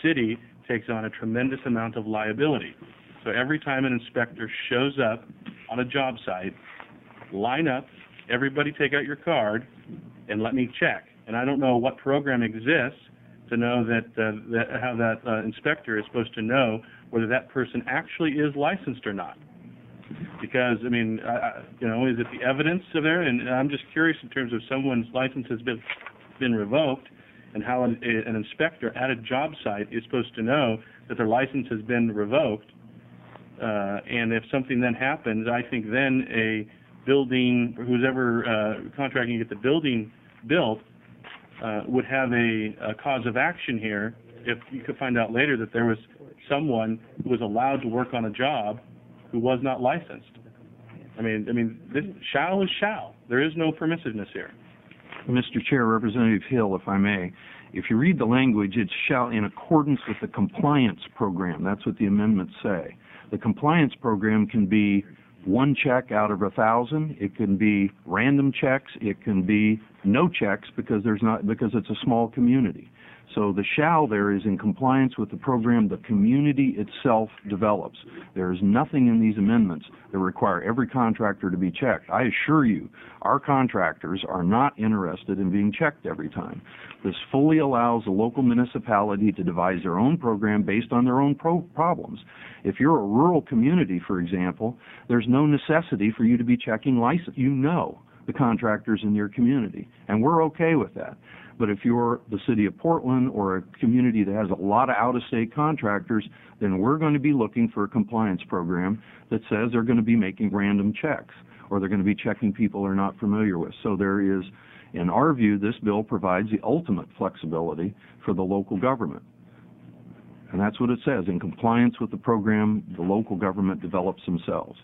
city takes on a tremendous amount of liability. So every time an inspector shows up on a job site, line up, everybody take out your card, and let me check. And I don't know what program exists to know how that inspector is supposed to know whether that person actually is licensed or not. Because, I mean, is it the evidence of there? And I'm just curious in terms of someone's license has been revoked, and how an inspector at a job site is supposed to know that their license has been revoked. And if something then happens, I think then a building, or who's ever contracting to get the building built, would have a cause of action here if you could find out later that there was someone who was allowed to work on a job who was not licensed. I mean, this shall is shall. There is no permissiveness here. Mr. Chair, Representative Hill, if I may, if you read the language, it shall in accordance with the compliance program. That's what the amendments say. The compliance program can be one check out of 1,000. It can be random checks. It can be no checks because it's a small community. So the shall there is in compliance with the program the community itself develops. There is nothing in these amendments that require every contractor to be checked. I assure you, our contractors are not interested in being checked every time. This fully allows the local municipality to devise their own program based on their own problems. If you're a rural community, for example, there's no necessity for you to be checking license. You know the contractors in your community, and we're okay with that. But if you're the city of Portland or a community that has a lot of out-of-state contractors, then we're going to be looking for a compliance program that says they're going to be making random checks or they're going to be checking people they're not familiar with. So there is, in our view, this bill provides the ultimate flexibility for the local government. And that's what it says. In compliance with the program, the local government develops themselves.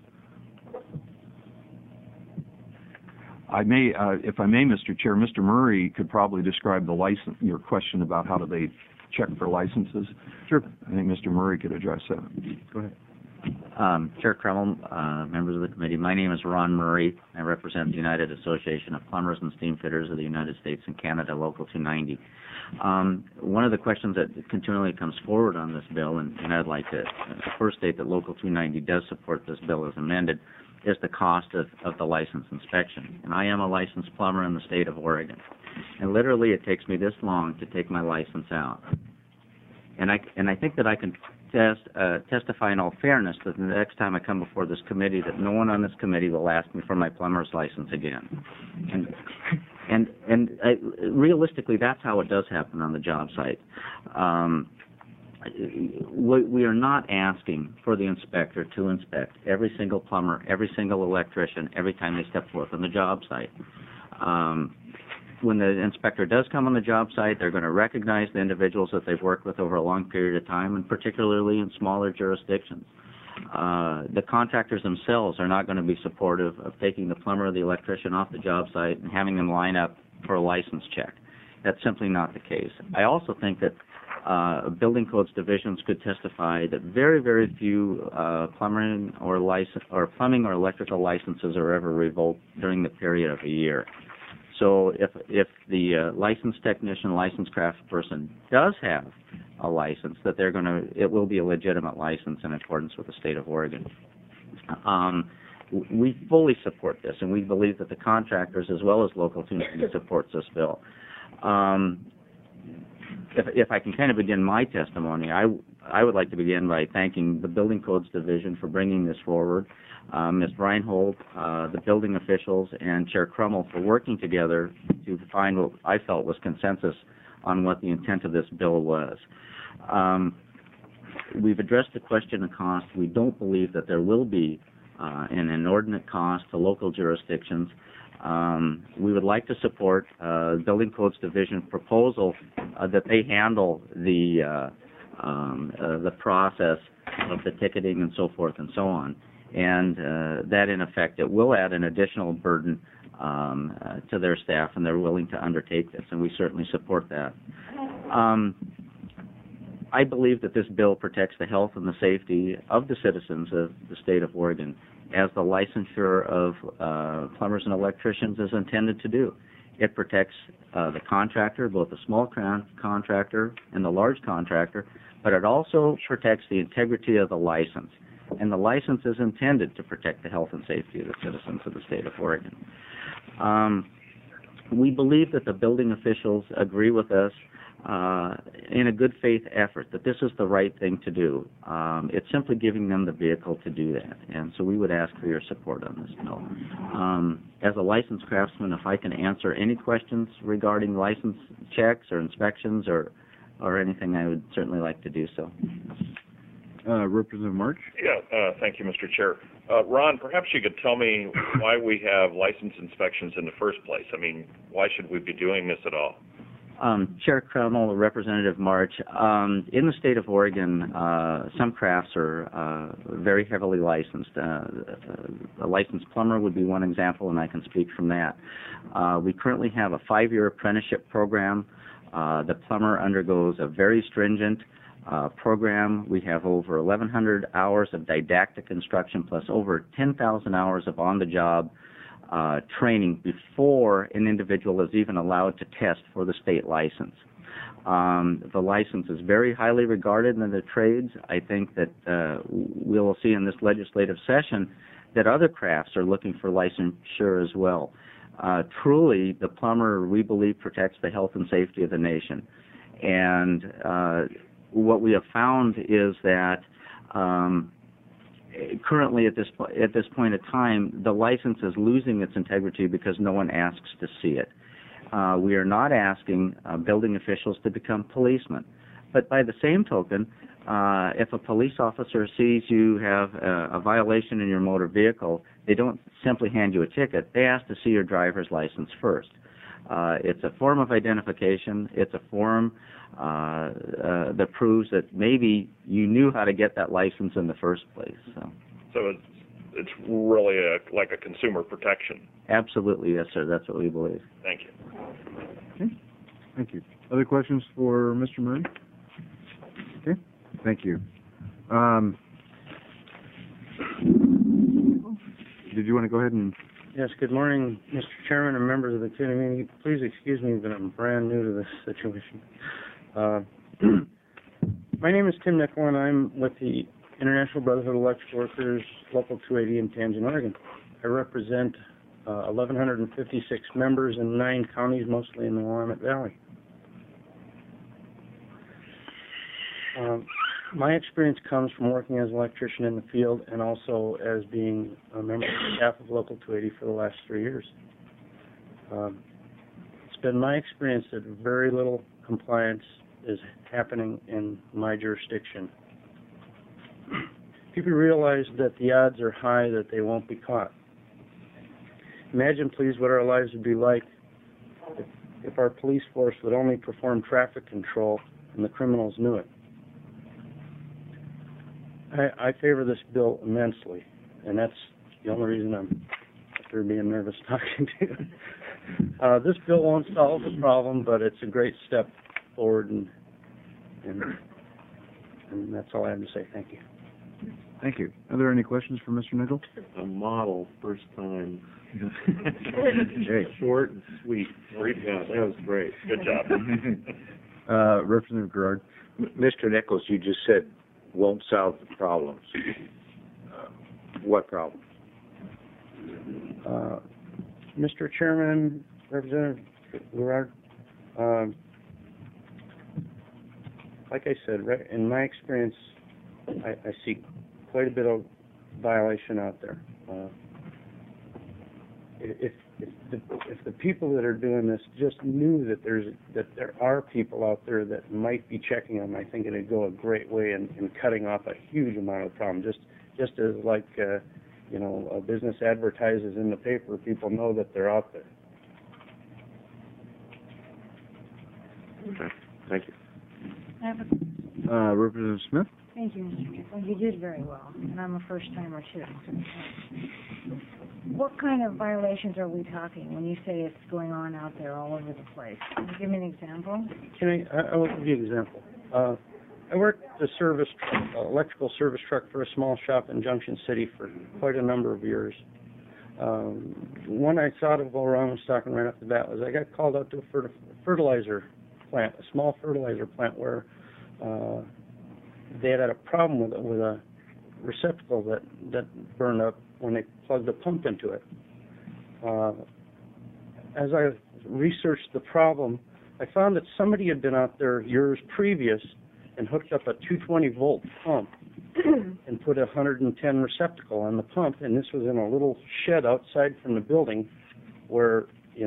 If I may, Mr. Chair, Mr. Murray could probably describe the license, your question about how do they check for licenses. Sure. I think Mr. Murray could address that. Go ahead. Chair Kreml, members of the committee, my name is Ron Murray. I represent the United Association of Plumbers and Steamfitters of the United States and Canada, Local 290. One of the questions that continually comes forward on this bill, and I'd like to first state that Local 290 does support this bill as amended, is the cost of the license inspection. And I am a licensed plumber in the state of Oregon. And literally it takes me this long to take my license out. And I think that I can testify in all fairness that the next time I come before this committee that no one on this committee will ask me for my plumber's license again. And realistically, that's how it does happen on the job site. We are not asking for the inspector to inspect every single plumber, every single electrician, every time they step forth on the job site. When the inspector does come on the job site, they're going to recognize the individuals that they've worked with over a long period of time, and particularly in smaller jurisdictions. The contractors themselves are not going to be supportive of taking the plumber or the electrician off the job site and having them line up for a license check. That's simply not the case. I also think that building codes divisions could testify that very, very few plumbing or electrical licenses are ever revoked during the period of a year. So if the licensed technician, licensed craftsperson does have a license, that it will be a legitimate license in accordance with the state of Oregon. We fully support this, and we believe that the contractors, as well as Local 290, supports this bill. If I can kind of begin my testimony, I would like to begin by thanking the Building Codes Division for bringing this forward, Ms. Reinhold, the building officials, and Chair Crummell for working together to find what I felt was consensus on what the intent of this bill was. We've addressed the question of cost. We don't believe that there will be an inordinate cost to local jurisdictions. We would like to support Building Codes Division proposal that they handle the process of the ticketing and so forth and so on, and that in effect it will add an additional burden to their staff, and they're willing to undertake this, and we certainly support that. I believe that this bill protects the health and the safety of the citizens of the state of Oregon, as the licensure of plumbers and electricians is intended to do. It protects the contractor, both the small contractor and the large contractor, but it also protects the integrity of the license. And the license is intended to protect the health and safety of the citizens of the state of Oregon. We believe that the building officials agree with us in a good faith effort that this is the right thing to do. It's simply giving them the vehicle to do that. And so we would ask for your support on this bill. As a licensed craftsman, if I can answer any questions regarding license checks or inspections or anything, I would certainly like to do so. Representative March? Yeah, thank you, Mr. Chair. Ron, perhaps you could tell me why we have license inspections in the first place. I mean, why should we be doing this at all? Chair Crummell, Representative March, in the state of Oregon, some crafts are very heavily licensed. A licensed plumber would be one example, and I can speak from that. We currently have a 5-year apprenticeship program. The plumber undergoes a very stringent program. We have over 1,100 hours of didactic instruction plus over 10,000 hours of on-the-job training before an individual is even allowed to test for the state license. The license is very highly regarded in the trades. I think that we will see in this legislative session that other crafts are looking for licensure as well. Truly, the plumber, we believe, protects the health and safety of the nation. And what we have found is that currently at this point in time, the license is losing its integrity because no one asks to see it. We are not asking building officials to become policemen. But by the same token, if a police officer sees you have a violation in your motor vehicle, they don't simply hand you a ticket. They ask to see your driver's license first. It's a form of identification. It's a form that proves that maybe you knew how to get that license in the first place. So it's really like a consumer protection. Absolutely, yes, sir. That's what we believe. Thank you. Okay. Thank you. Other questions for Mr. Murray? Okay. Thank you. Did you want to go ahead and... Yes, good morning, Mr. Chairman and members of the committee. Please excuse me, but I'm brand new to this situation. My name is Tim Nickel, and I'm with the International Brotherhood of Electrical Workers, Local 280 in Tangent, Oregon. I represent 1,156 members in 9 counties, mostly in the Willamette Valley. My experience comes from working as an electrician in the field and also as being a member of the staff of Local 280 for the last 3 years. It's been my experience that very little compliance is happening in my jurisdiction. People realize that the odds are high that they won't be caught. Imagine, please, what our lives would be like if our police force would only perform traffic control and the criminals knew it. I favor this bill immensely, and that's the only reason I'm up here being nervous talking to you. This bill won't solve the problem, but it's a great step forward, and that's all I have to say. Thank you. Thank you. Are there any questions for Mr. Nickel? A model, first time. Great. Short and sweet. Yeah, That was great. Good job. Representative Gerard. Mr. Nichols, you just said won't solve the problems. What problem? Mr. Chairman, Representative Gerard, like I said, in my experience, I see quite a bit of violation out there. If the people that are doing this just knew that there are people out there that might be checking them, I think it'd go a great way in cutting off a huge amount of the problem. Just as like a business advertises in the paper, people know that they're out there. Okay. Thank you. I have a, Representative Smith. thank you, Mr. Nickel. You did very well, and I'm a first-timer, too. What kind of violations are we talking when you say it's going on out there all over the place? Can you give me an example? I will give you an example. I worked the electrical service truck for a small shop in Junction City for quite a number of years. One I thought of while Ron was talking right off the bat was I got called out to a fertilizer plant, a small fertilizer plant where they had a problem with a receptacle that burned up when they plugged the pump into it. As I researched the problem, I found that somebody had been out there years previous and hooked up a 220-volt pump and put a 110 receptacle on the pump, and this was in a little shed outside from the building where,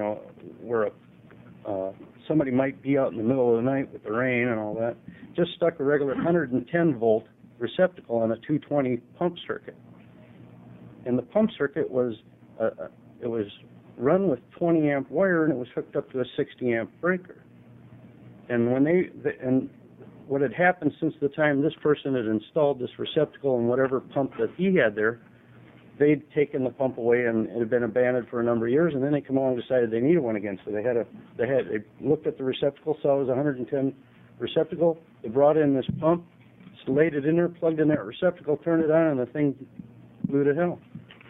somebody might be out in the middle of the night with the rain and all that. Just stuck a regular 110-volt receptacle on a 220 pump circuit. And the pump circuit was run with 20-amp wire, and it was hooked up to a 60-amp breaker. And what had happened since the time this person had installed this receptacle and whatever pump that he had there, they'd taken the pump away and it had been abandoned for a number of years, and then they come along and decided they needed one again. So they looked at the receptacle, saw it was a 110 receptacle. They brought in this pump, laid it in there, plugged in that receptacle, turned it on, and the thing blew to hell.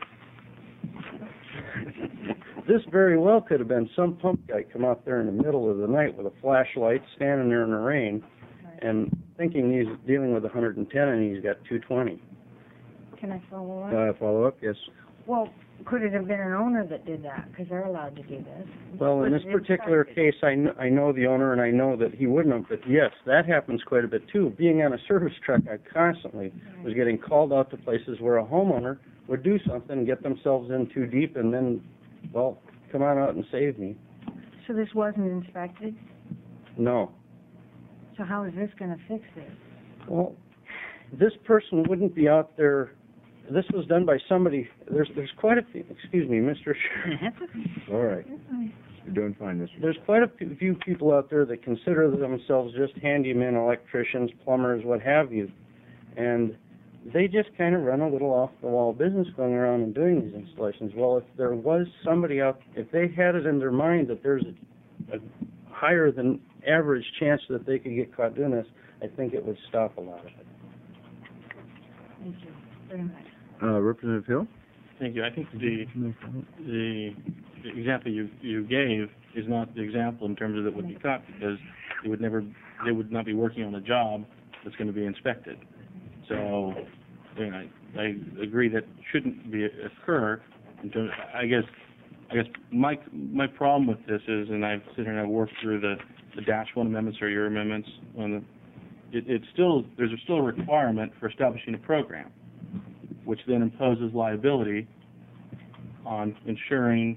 This very well could have been some pump guy come out there in the middle of the night with a flashlight, standing there in the rain, and thinking he's dealing with 110 and he's got 220. Can I follow up? Follow up, yes. Well, could it have been an owner that did that? Because they're allowed to do this. Well, in this particular case, I know the owner, and I know that he wouldn't have, but yes, that happens quite a bit too. Being on a service truck, I constantly was getting called out to places where a homeowner would do something and get themselves in too deep and then, well, come on out and save me. So this wasn't inspected? No. So how is this going to fix this? Well, this person wouldn't be out there. This was done by somebody. There's quite a few. Excuse me, Mr. All right. You're doing fine, Mr. There's quite a few people out there that consider themselves just handymen, electricians, plumbers, what have you, and they just kind of run a little off-the-wall business going around and doing these installations. Well, if there was somebody out, if they had it in their mind that there's a higher than average chance that they could get caught doing this, I think it would stop a lot of it. Thank you very much. Representative Hill? Thank you. I think the example you gave is not the example in terms of that would be caught, because they would not be working on a job that's going to be inspected. So, I agree that shouldn't occur. In terms, I guess my problem with this is, and I've sitting here and I've worked through the -1 amendments or your amendments on there's still a requirement for establishing a program, which then imposes liability on ensuring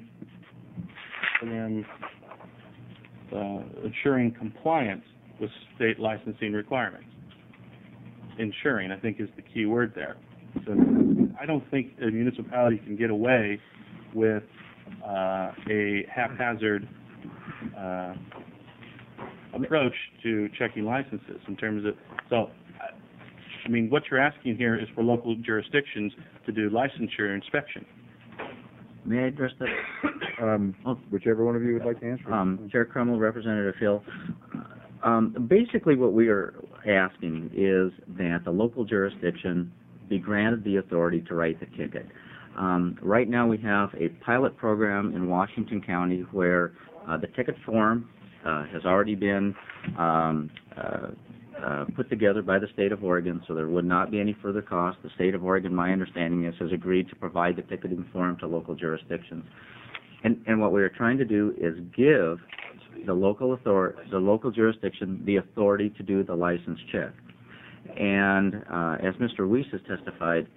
compliance with state licensing requirements. Ensuring, I think, is the key word there. So I don't think a municipality can get away with a haphazard approach to checking licenses in terms of, so, I mean, what you're asking here is for local jurisdictions to do licensure inspection. May I address that? Whichever one of you would like to answer. Chair Crummell, Representative Hill. Basically what we are asking is that the local jurisdiction be granted the authority to write the ticket. Right now we have a pilot program in Washington County where the ticket form has already been put together by the state of Oregon, so there would not be any further cost. The state of Oregon, my understanding is, has agreed to provide the ticketing form to local jurisdictions. And what we are trying to do is give the local jurisdiction the authority to do the license check. And as Mr. Weiss has testified,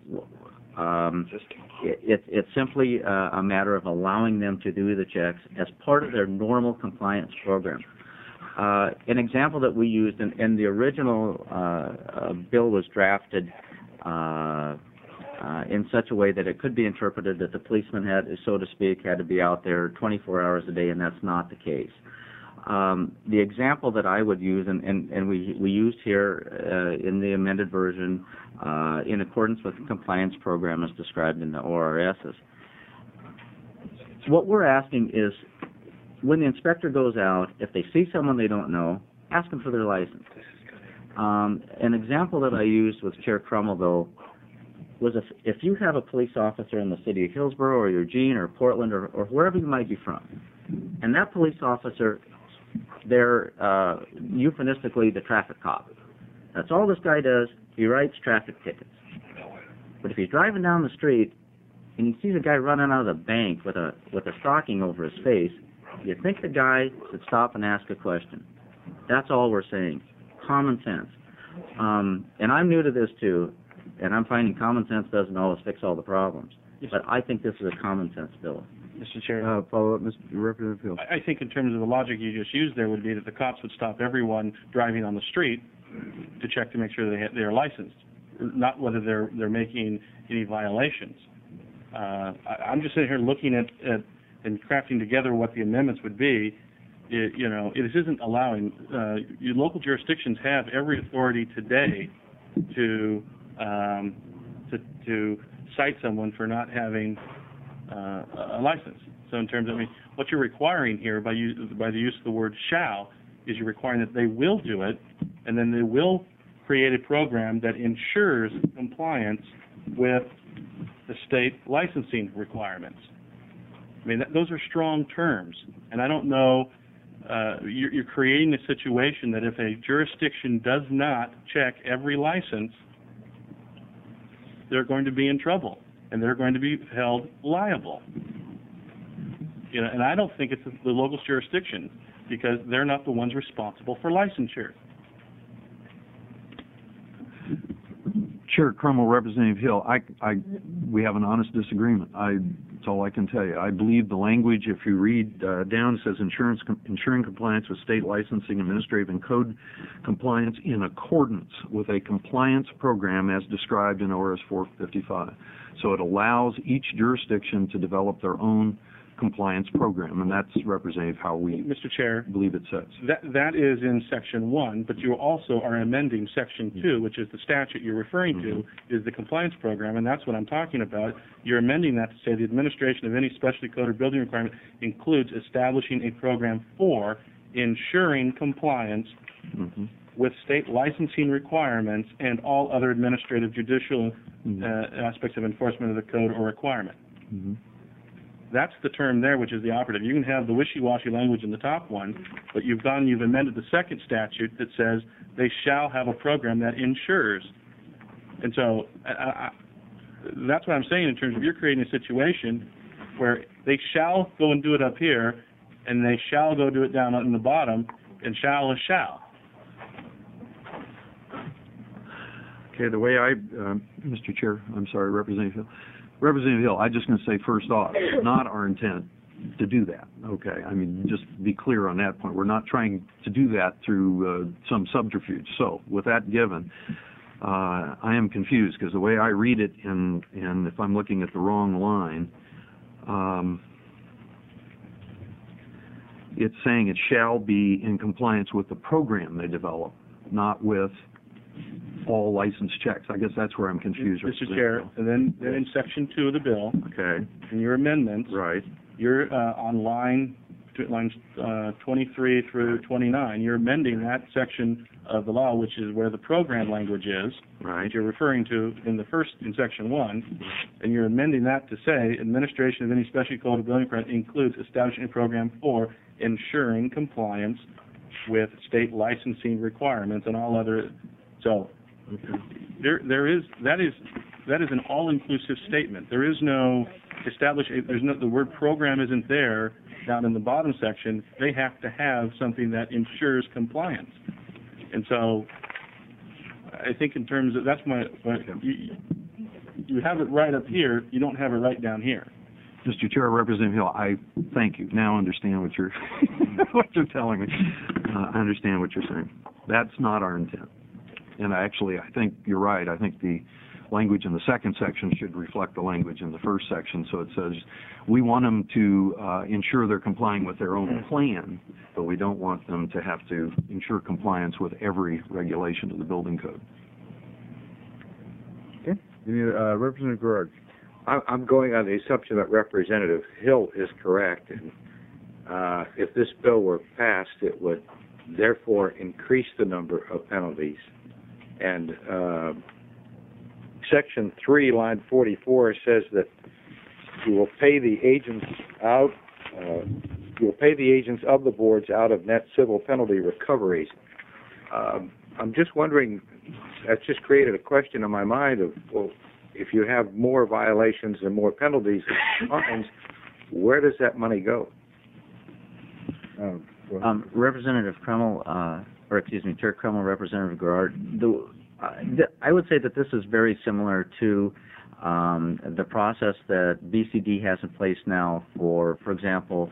it's simply a matter of allowing them to do the checks as part of their normal compliance program. An example that we used, and the original bill was drafted in such a way that it could be interpreted that the policeman had, so to speak, had to be out there 24 hours a day, and that's not the case. The example that I would use, and we used here in the amended version, in accordance with the compliance program as described in the ORSs, what we're asking is, when the inspector goes out, if they see someone they don't know, ask them for their license. An example that I used with Chair Crummell, though, was if you have a police officer in the city of Hillsborough or Eugene or Portland or wherever you might be from, and that police officer, they're euphemistically the traffic cop. That's all this guy does. He writes traffic tickets. But if he's driving down the street and he sees a guy running out of the bank with a stocking over his face, you think the guy should stop and ask a question. That's all we're saying. Common sense. And I'm new to this too, and I'm finding common sense doesn't always fix all the problems. But I think this is a common sense bill. Mr. Chair. Follow up, Mr. Representative Hill. I think in terms of the logic you just used there would be that the cops would stop everyone driving on the street to check to make sure they are licensed, not whether they're making any violations. I'm just sitting here looking at and crafting together what the amendments would be. It isn't allowing your local jurisdictions have every authority today to cite someone for not having a license. So in terms of, what you're requiring here by the use of the word shall is you're requiring that they will do it, and then they will create a program that ensures compliance with the state licensing requirements. Those are strong terms, and I don't know, you're creating a situation that if a jurisdiction does not check every license, they're going to be in trouble, and they're going to be held liable. And I don't think it's the local jurisdiction, because they're not the ones responsible for licensure. Chair Crummell, Representative Hill, we have an honest disagreement. That's all I can tell you. I believe the language, if you read down, it says ensuring compliance with state licensing, administrative, and code compliance in accordance with a compliance program as described in ORS 455. So it allows each jurisdiction to develop their own compliance program, and that's, Representative, how we Mr. Chair, believe it says. That is in Section 1, but you also are amending Section 2, which is the statute you're referring to, is the compliance program, and that's what I'm talking about. You're amending that to say the administration of any specially coded building requirement includes establishing a program for ensuring compliance with state licensing requirements and all other administrative, judicial aspects of enforcement of the code or requirement. That's the term there, which is the operative. You can have the wishy-washy language in the top one, but you've amended the second statute that says they shall have a program that ensures. And so that's what I'm saying in terms of you're creating a situation where they shall go and do it up here, and they shall go do it down in the bottom, and shall is shall. Okay, the way Mr. Chair, I'm sorry, Representative Hill. Representative Hill, I'm just going to say first off, it's not our intent to do that, okay? Just be clear on that point. We're not trying to do that through some subterfuge. So, with that given, I am confused because the way I read it, and if I'm looking at the wrong line, it's saying it shall be in compliance with the program they develop, not with all license checks. I guess that's where I'm confused. Mr. Chair, and then in Section 2 of the bill, okay, in your amendments, right, you're on lines 23 through 29. You're amending that section of the law, which is where the program language is, right, that you're referring to in Section 1, and you're amending that to say administration of any specially coded building permit includes establishing a program for ensuring compliance with state licensing requirements and all other. So that is an all-inclusive statement. There is no the word program isn't there down in the bottom section. They have to have something that ensures compliance. And so I think in terms of, that's you have it right up here, you don't have it right down here. Mr. Chair, Representative Hill, I thank you. Now I understand what you're what you're telling me. I understand what you're saying. That's not our intent. And I think you're right. I think the language in the second section should reflect the language in the first section. So it says we want them to ensure they're complying with their own plan, but we don't want them to have to ensure compliance with every regulation of the building code. Okay. Representative Gerard. I'm going on the assumption that Representative Hill is correct. And if this bill were passed, it would therefore increase the number of penalties and Section 3, line 44 says that you will pay the agents out, you'll pay the agents of the boards out of net civil penalty recoveries. I'm just wondering, that's just created a question in my mind of, well, if you have more violations and more penalties and fines, where does that money go? Representative Kreml, Chair Kreml, Representative Gerard, I would say that this is very similar to the process that BCD has in place now for example,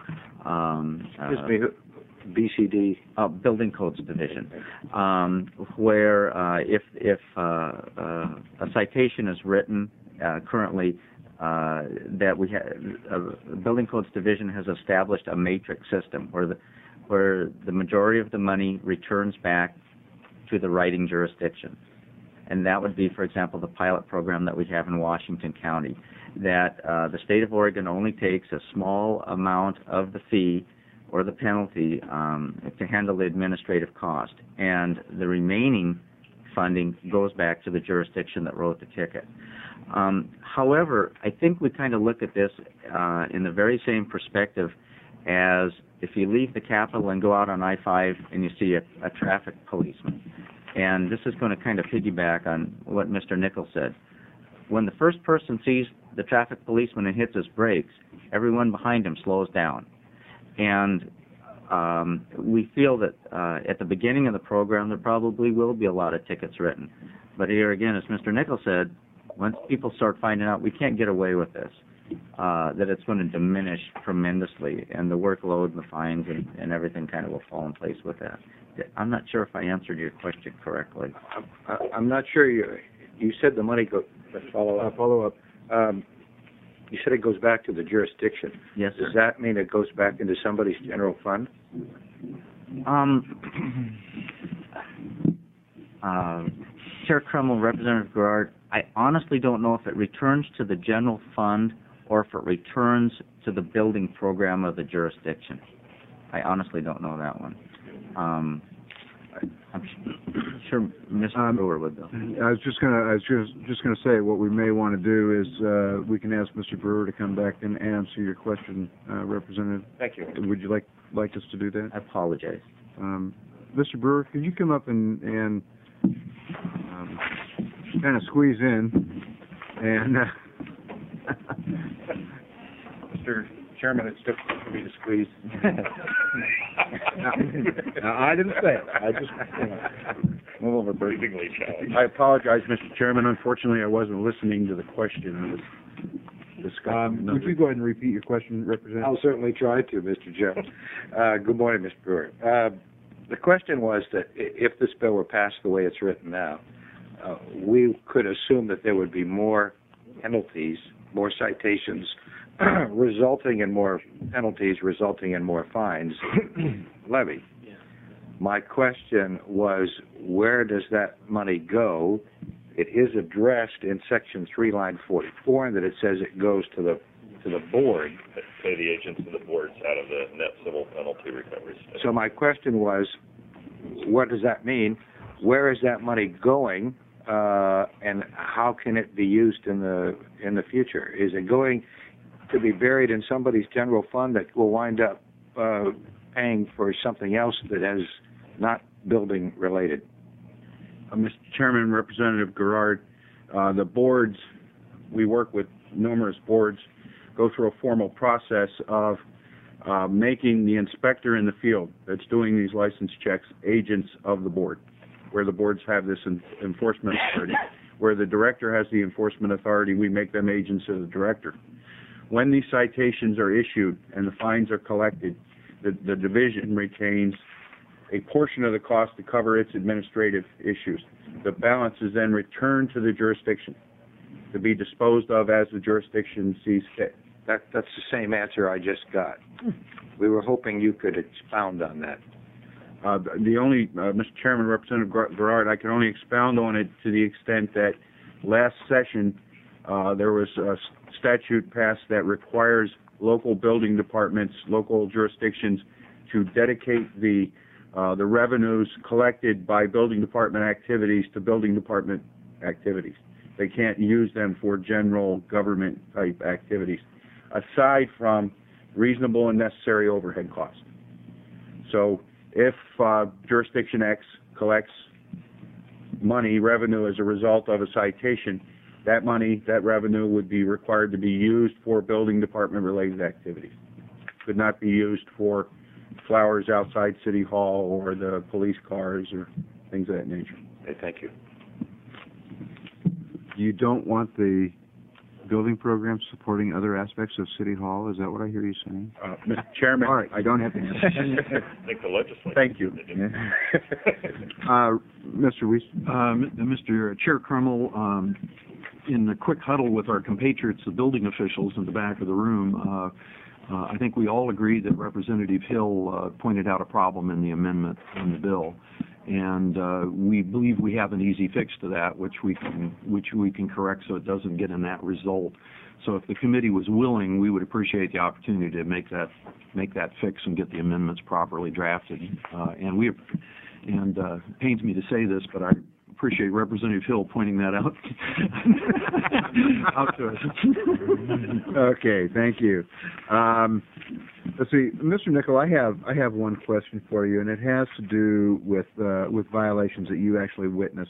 BCD? Building Codes Division, where if a citation is written currently, that we have, Building Codes Division has established a matrix system where the majority of the money returns back to the writing jurisdiction. And that would be, for example, the pilot program that we have in Washington County, that the state of Oregon only takes a small amount of the fee or the penalty to handle the administrative cost, and the remaining funding goes back to the jurisdiction that wrote the ticket. However, I think we kind of look at this in the very same perspective as if you leave the Capitol and go out on I-5 and you see a traffic policeman. And this is going to kind of piggyback on what Mr. Nichols said. When the first person sees the traffic policeman and hits his brakes, everyone behind him slows down. And we feel that at the beginning of the program there probably will be a lot of tickets written. But here again, as Mr. Nichols said, once people start finding out we can't get away with this, that it's going to diminish tremendously, and the workload and the fines and everything kind of will fall in place with that. I'm not sure if I answered your question correctly. I'm not sure. You said the money goes. Follow up. You said it goes back to the jurisdiction. Yes, sir. Does that mean it goes back into somebody's general fund? Chair Kreml, Representative Gerard, I honestly don't know if it returns to the general fund or if it returns to the building program of the jurisdiction. I honestly don't know that one. I'm sure Mr. Brewer would though. I was just gonna say what we may want to do is we can ask Mr. Brewer to come back and answer your question, Representative. Thank you. Would you like us to do that? I apologize. Mr. Brewer, could you come up and kind of squeeze in and Mr. Chairman, it's difficult for me to squeeze. Now, I didn't say it. I just move over, Bert. I apologize, Mr. Chairman. Unfortunately, I wasn't listening to the question. I was discussing. would you go ahead and repeat your question, Representative? I'll certainly try to, Mr. Jones. Good morning, Mr. Brewer. The question was that if this bill were passed the way it's written now, we could assume that there would be more penalties, more citations, resulting in more penalties, resulting in more fines levied. Yeah. My question was, where does that money go? It is addressed in Section 3, line 44, and that it says it goes to the board. Pay the agents of the boards out of the net civil penalty recoveries. So my question was, what does that mean? Where is that money going, and how can it be used in the future? Is it going to be buried in somebody's general fund that will wind up paying for something else that is not building related? Mr. Chairman, Representative Gerard, the boards, we work with numerous boards, go through a formal process of making the inspector in the field that's doing these license checks agents of the board, where the boards have this enforcement authority. Where the director has the enforcement authority, we make them agents of the director. When these citations are issued and the fines are collected, the division retains a portion of the cost to cover its administrative issues. The balance is then returned to the jurisdiction to be disposed of as the jurisdiction sees fit. That's the same answer I just got. We were hoping you could expound on that. Mr. Chairman, Representative Gerard, I can only expound on it to the extent that last session there was a statute passed that requires local building departments, local jurisdictions, to dedicate the revenues collected by building department activities to building department activities. They can't use them for general government type activities, aside from reasonable and necessary overhead costs. So if jurisdiction X collects revenue as a result of a citation, that revenue would be required to be used for building department related activities. Could not be used for flowers outside City Hall or the police cars or things of that nature. Okay, thank you. You don't want the building program supporting other aspects of City Hall? Is that what I hear you saying? Mr. Chairman. All right, I don't have to answer. I think the legislature. Thank you. Mr. Weiss? Mr. Chair Crummell, in the quick huddle with our compatriots, the building officials in the back of the room, I think we all agree that Representative Hill pointed out a problem in the amendment in the bill, and we believe we have an easy fix to that, which we can correct so it doesn't get in that result. So if the committee was willing, we would appreciate the opportunity to make that fix and get the amendments properly drafted. It pains me to say this, but I appreciate Representative Hill pointing that out to us. Okay, thank you. Let's see, Mr. Nickel, I have one question for you, and it has to do with violations that you actually witnessed.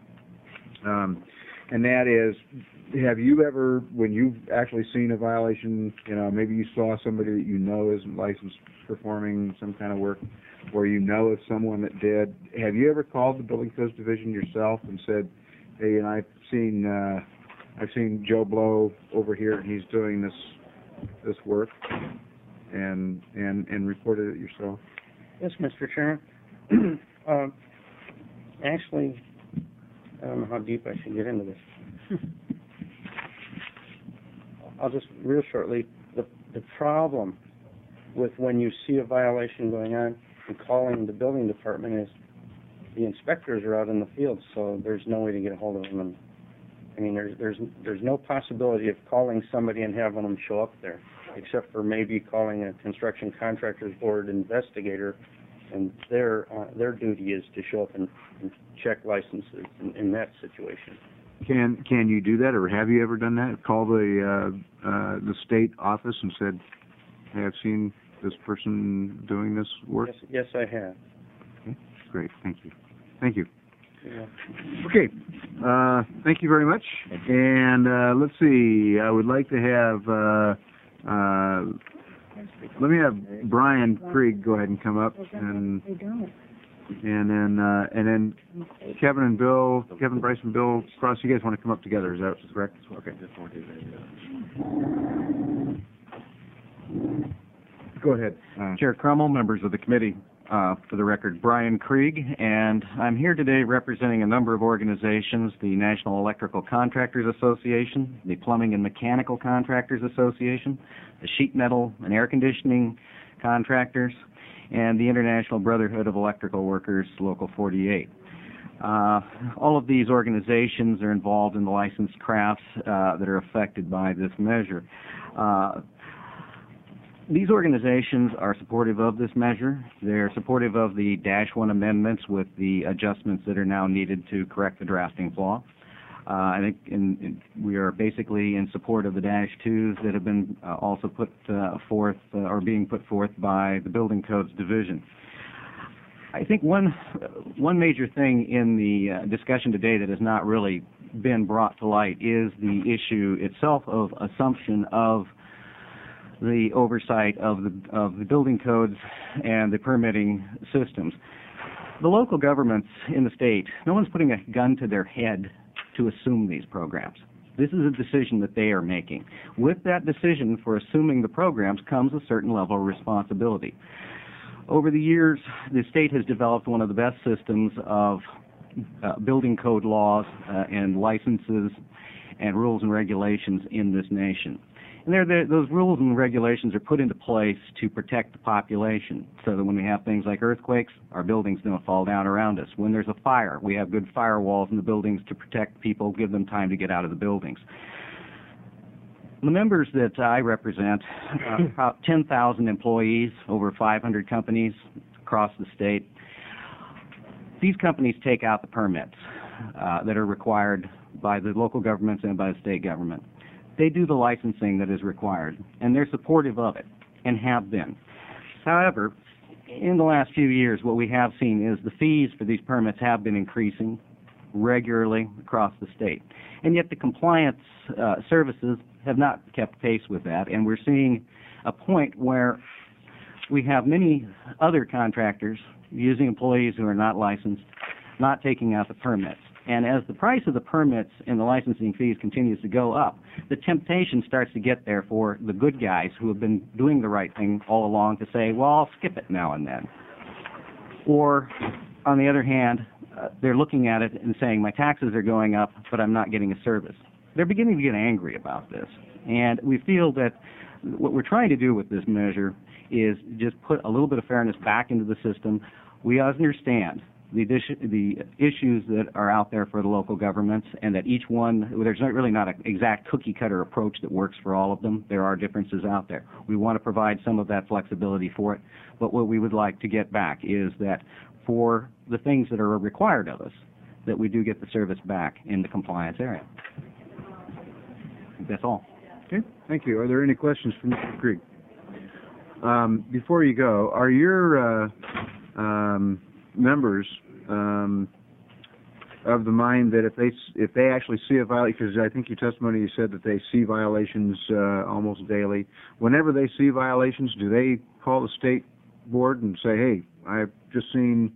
And that is, have you ever, when you've actually seen a violation, maybe you saw somebody that you know isn't licensed performing some kind of work, or you know of someone that did, have you ever called the Building Codes Division yourself and said, hey, I've seen Joe Blow over here, and he's doing this work, and reported it yourself? Yes, Mr. Chairman. Actually, I don't know how deep I should get into this. I'll just real shortly. The problem with when you see a violation going on and calling the building department is the inspectors are out in the field, so there's no way to get a hold of them. And, I mean, there's no possibility of calling somebody and having them show up there, except for maybe calling a construction contractors board investigator, and their duty is to show up and check licenses in that situation. Can you do that, or have you ever done that? Call the state office and said, hey, I've seen this person doing this work? Yes, I have. Okay, great, thank you. Thank you. Yeah. Okay, thank you very much. And let's see, I would like to have, let me have Brian Krieg go ahead and come up, and then Kevin and Bill, Kevin, Bryce, and Bill Cross, you guys want to come up together, is that correct? Okay. Go ahead. Chair Crummell, members of the committee, for the record, Brian Krieg, and I'm here today representing a number of organizations, the National Electrical Contractors Association, the Plumbing and Mechanical Contractors Association, the Sheet Metal and Air Conditioning Contractors, and the International Brotherhood of Electrical Workers, Local 48. All of these organizations are involved in the licensed crafts that are affected by this measure. These organizations are supportive of this measure. They're supportive of the -1 amendments with the adjustments that are now needed to correct the drafting flaw. I think we are basically in support of the -2s that have been also put forth or being put forth by the Building Codes Division. I think one major thing in the discussion today that has not really been brought to light is the issue itself of assumption of the oversight of the building codes and the permitting systems. The local governments in the state, no one's putting a gun to their head to assume these programs. This is a decision that they are making. With that decision for assuming the programs comes a certain level of responsibility. Over the years, the state has developed one of the best systems of building code laws and licenses and rules and regulations in this nation. And those rules and regulations are put into place to protect the population so that when we have things like earthquakes, our buildings don't fall down around us. When there's a fire, we have good firewalls in the buildings to protect people, give them time to get out of the buildings. The members that I represent, about 10,000 employees, over 500 companies across the state. These companies take out the permits. that are required by the local governments and by the state government. They do the licensing that is required, and they're supportive of it, and have been. However, in the last few years, what we have seen is the fees for these permits have been increasing regularly across the state. And yet the compliance services have not kept pace with that, and we're seeing a point where we have many other contractors using employees who are not licensed, not taking out the permits. And as the price of the permits and the licensing fees continues to go up, the temptation starts to get there for the good guys who have been doing the right thing all along to say, well, I'll skip it now and then. Or, on the other hand, they're looking at it and saying, my taxes are going up, but I'm not getting a service. They're beginning to get angry about this. And we feel that what we're trying to do with this measure is just put a little bit of fairness back into the system. We understand the issues that are out there for the local governments, and that each one, there's really not an exact cookie-cutter approach that works for all of them. There are differences out there. We want to provide some of that flexibility for it, but what we would like to get back is that for the things that are required of us, that we do get the service back in the compliance area. That's all. Okay, thank you. Are there any questions for Mr. Krieg? Before you go, are your members of the mind that if they actually see a violation, because I think your testimony you said that they see violations almost daily. Whenever they see violations, do they call the state board and say, "Hey, I've just seen"?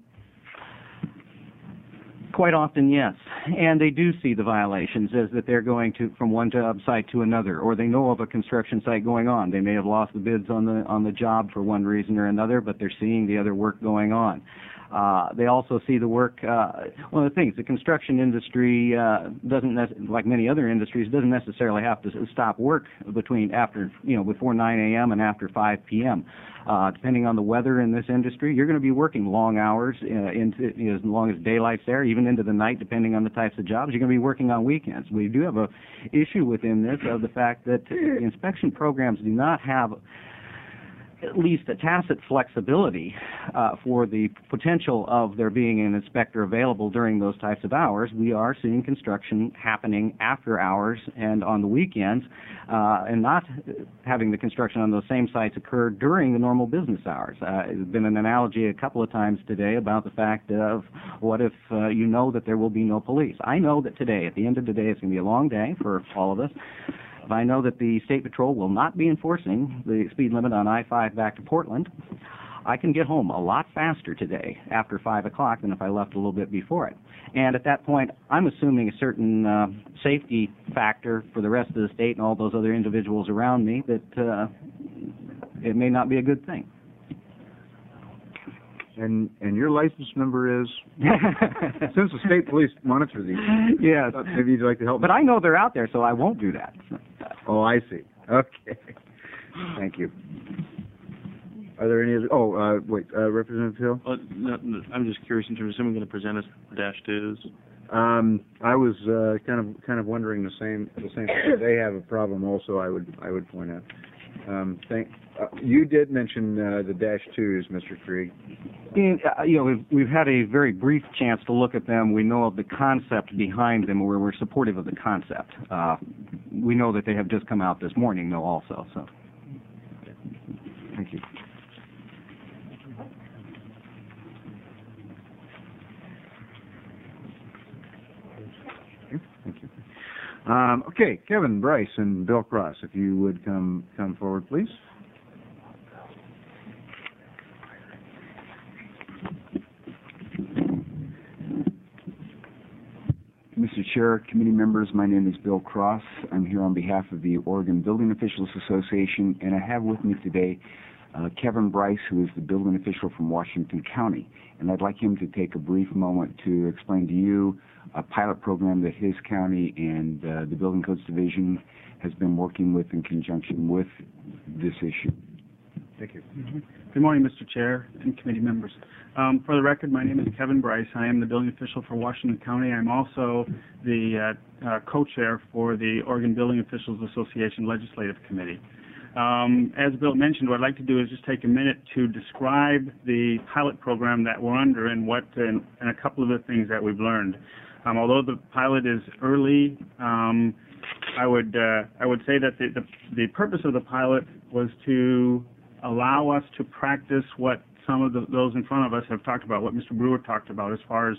Quite often, yes. And they do see the violations as that they're going to from one job site to another, or they know of a construction site going on. They may have lost the bids on the job for one reason or another, but they're seeing the other work going on. They also see the work. One of the things, the construction industry like many other industries, doesn't necessarily have to stop work before 9 a.m. and after 5 p.m. Depending on the weather in this industry, you're going to be working long hours into as long as daylight's there, even into the night, depending on the types of jobs. You're going to be working on weekends. We do have a issue within this of the fact that inspection programs do not have at least a tacit flexibility for the potential of there being an inspector available during those types of hours. We are seeing construction happening after hours and on the weekends, and not having the construction on those same sites occur during the normal business hours. There's been an analogy a couple of times today about the fact of what if you know that there will be no police. I know that today, at the end of the day, it's going to be a long day for all of us. If I know that the State Patrol will not be enforcing the speed limit on I-5 back to Portland, I can get home a lot faster today after 5 o'clock than if I left a little bit before it. And at that point, I'm assuming a certain safety factor for the rest of the state and all those other individuals around me that it may not be a good thing. And your license number is? Since the state police monitor these, yes. Maybe you'd like to help me. But I know they're out there, so I won't do that. Oh, I see. Okay. Thank you. Are there any other? Representative Hill? No, I'm just curious in terms of someone going to present us -2s. I was kind of wondering the same thing. They have a problem also. I would point out. You did mention the -2s, Mr. Krieg. We've had a very brief chance to look at them. We know of the concept behind them, where we're supportive of the concept. We know that they have just come out this morning, though, also. So, thank you. Thank you. Okay, Kevin Bryce and Bill Cross, if you would come forward, please. Mr. Chair, committee members, my name is Bill Cross. I'm here on behalf of the Oregon Building Officials Association, and I have with me today Kevin Bryce, who is the building official from Washington County. And I'd like him to take a brief moment to explain to you a pilot program that his county and the Building Codes Division has been working with in conjunction with this issue. Thank you. Good morning, Mr. Chair and committee members. For the record, my name is Kevin Bryce. I am the building official for Washington County. I'm also the co-chair for the Oregon Building Officials Association Legislative Committee. As Bill mentioned, what I'd like to do is just take a minute to describe the pilot program that we're under and a couple of the things that we've learned. Although the pilot is early, I would say that the purpose of the pilot was to allow us to practice what some of those in front of us have talked about, what Mr. Brewer talked about as far as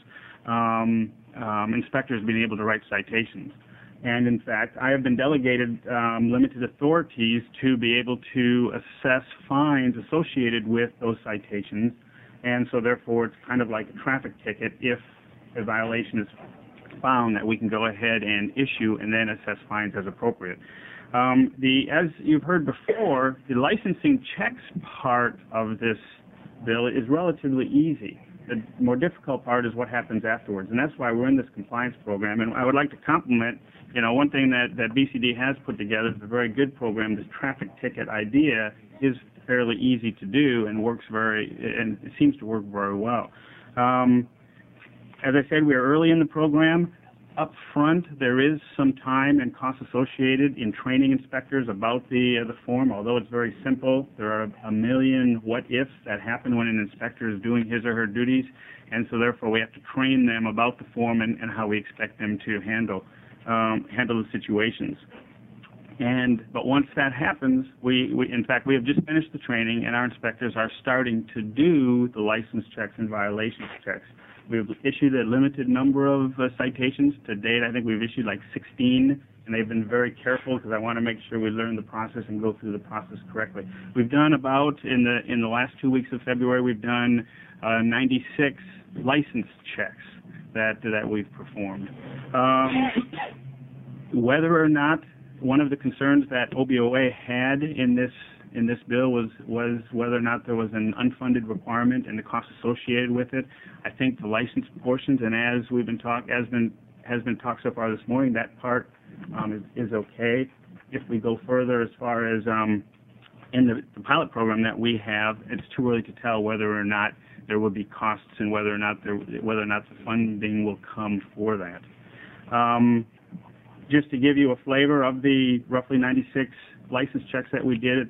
inspectors being able to write citations. And in fact, I have been delegated limited authorities to be able to assess fines associated with those citations, and so therefore it's kind of like a traffic ticket. If a violation is found, that we can go ahead and issue and then assess fines as appropriate. As you've heard before, the licensing checks part of this bill is relatively easy. The more difficult part is what happens afterwards, and that's why we're in this compliance program. And I would like to compliment, one thing that BCD has put together is a very good program. This traffic ticket idea is fairly easy to do and it seems to work very well. As I said, we are early in the program. Up front, there is some time and cost associated in training inspectors about the form. Although it's very simple, there are a million what-ifs that happen when an inspector is doing his or her duties, and so therefore we have to train them about the form and how we expect them to handle the situations. But once that happens, we have just finished the training, and our inspectors are starting to do the license checks and violations checks. We've issued a limited number of citations. To date, I think we've issued like 16, and they've been very careful because I want to make sure we learn the process and go through the process correctly. We've done about, in the last 2 weeks of February, we've done 96 license checks that we've performed. Whether or not one of the concerns that OBOA had in this bill was whether or not there was an unfunded requirement and the cost associated with it. I think the license portions, and as has been talked so far this morning, that part is okay. If we go further as far as in the pilot program that we have, it's too early to tell whether or not there will be costs and whether or not the funding will come for that. Just to give you a flavor of the roughly 96 license checks that we did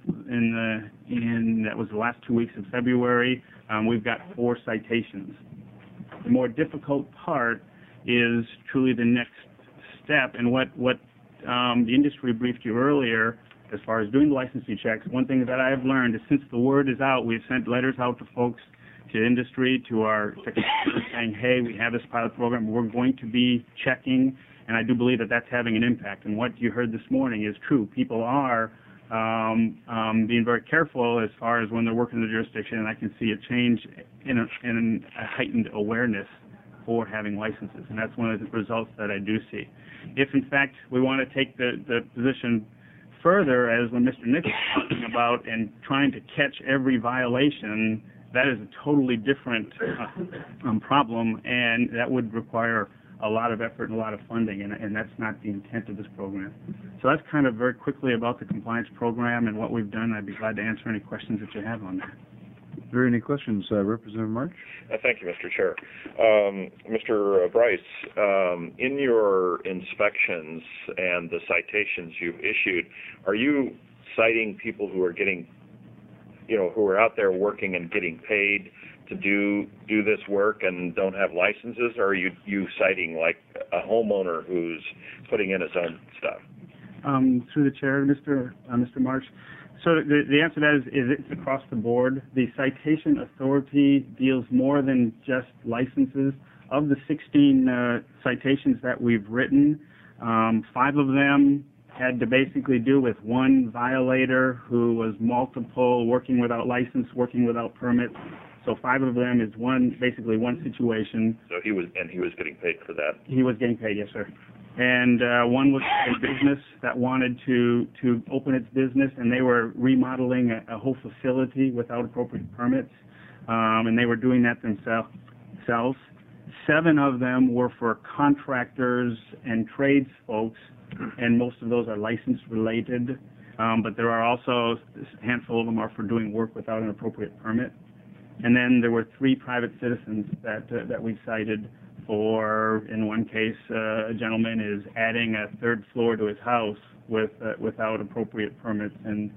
that was the last 2 weeks of February, we've got 4 citations. The more difficult part is truly the next step, and what the industry briefed you earlier as far as doing the licensing checks. One thing that I have learned is since the word is out, we've sent letters out to folks, to industry, to our technicians saying, hey, we have this pilot program, we're going to be checking. And I do believe that that's having an impact. And what you heard this morning is true. People are being very careful as far as when they're working in the jurisdiction, and I can see a change in a heightened awareness for having licenses. And that's one of the results that I do see. If, in fact, we want to take the position further, as when Mr. Nick was talking about and trying to catch every violation, that is a totally different problem, and that would require a lot of effort and a lot of funding, and that's not the intent of this program. So that's kind of very quickly about the compliance program and what we've done. I'd be glad to answer any questions that you have on that. Are there any questions, Representative March? Thank you, Mr. Chair. Mr. Bryce, in your inspections and the citations you've issued, are you citing people who are getting, who are out there working and getting paid to do this work and don't have licenses, or are you citing like a homeowner who's putting in his own stuff? Through the chair, Mr. March. So the answer to that is it's across the board. The citation authority deals more than just licenses. Of the 16 citations that we've written, 5 of them had to basically do with one violator who was multiple, working without license, working without permit. So 5 of them is basically one situation. So he was getting paid for that? He was getting paid, yes, sir. And one was a business that wanted to open its business, and they were remodeling a whole facility without appropriate permits, and they were doing that themselves. 7 of them were for contractors and trades folks, and most of those are license related. But there are also a handful of them are for doing work without an appropriate permit. And then there were 3 private citizens that we cited for, in one case, a gentleman is adding a 3rd floor to his house without appropriate permits, and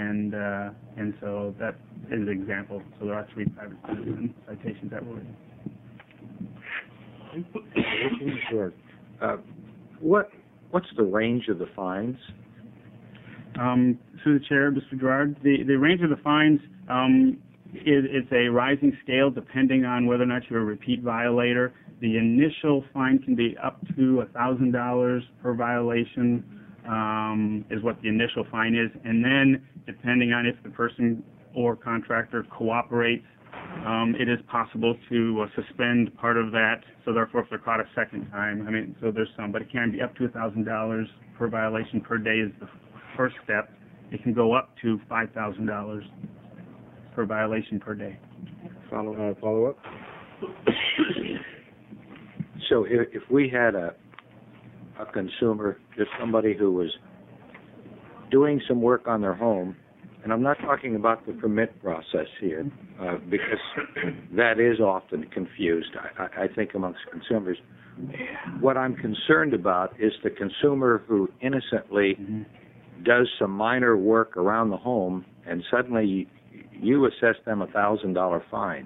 so that is an example. So there are 3 private citizen citations that were written. Sure. What's the range of the fines? Through the chair, Mr. Gerard, the range of the fines it's a rising scale depending on whether or not you're a repeat violator. The initial fine can be up to $1,000 per violation, is what the initial fine is, and then depending on if the person or contractor cooperates, it is possible to suspend part of that. So therefore, if they're caught a second time, so there's some, but it can be up to $1,000 per violation per day is the first step. It can go up to $5,000 per violation per day. Follow up? So if we had a consumer, just somebody who was doing some work on their home, and I'm not talking about the permit process here, because that is often confused, I think, amongst consumers. What I'm concerned about is the consumer who innocently does some minor work around the home, and suddenly you assess them $1,000 fine.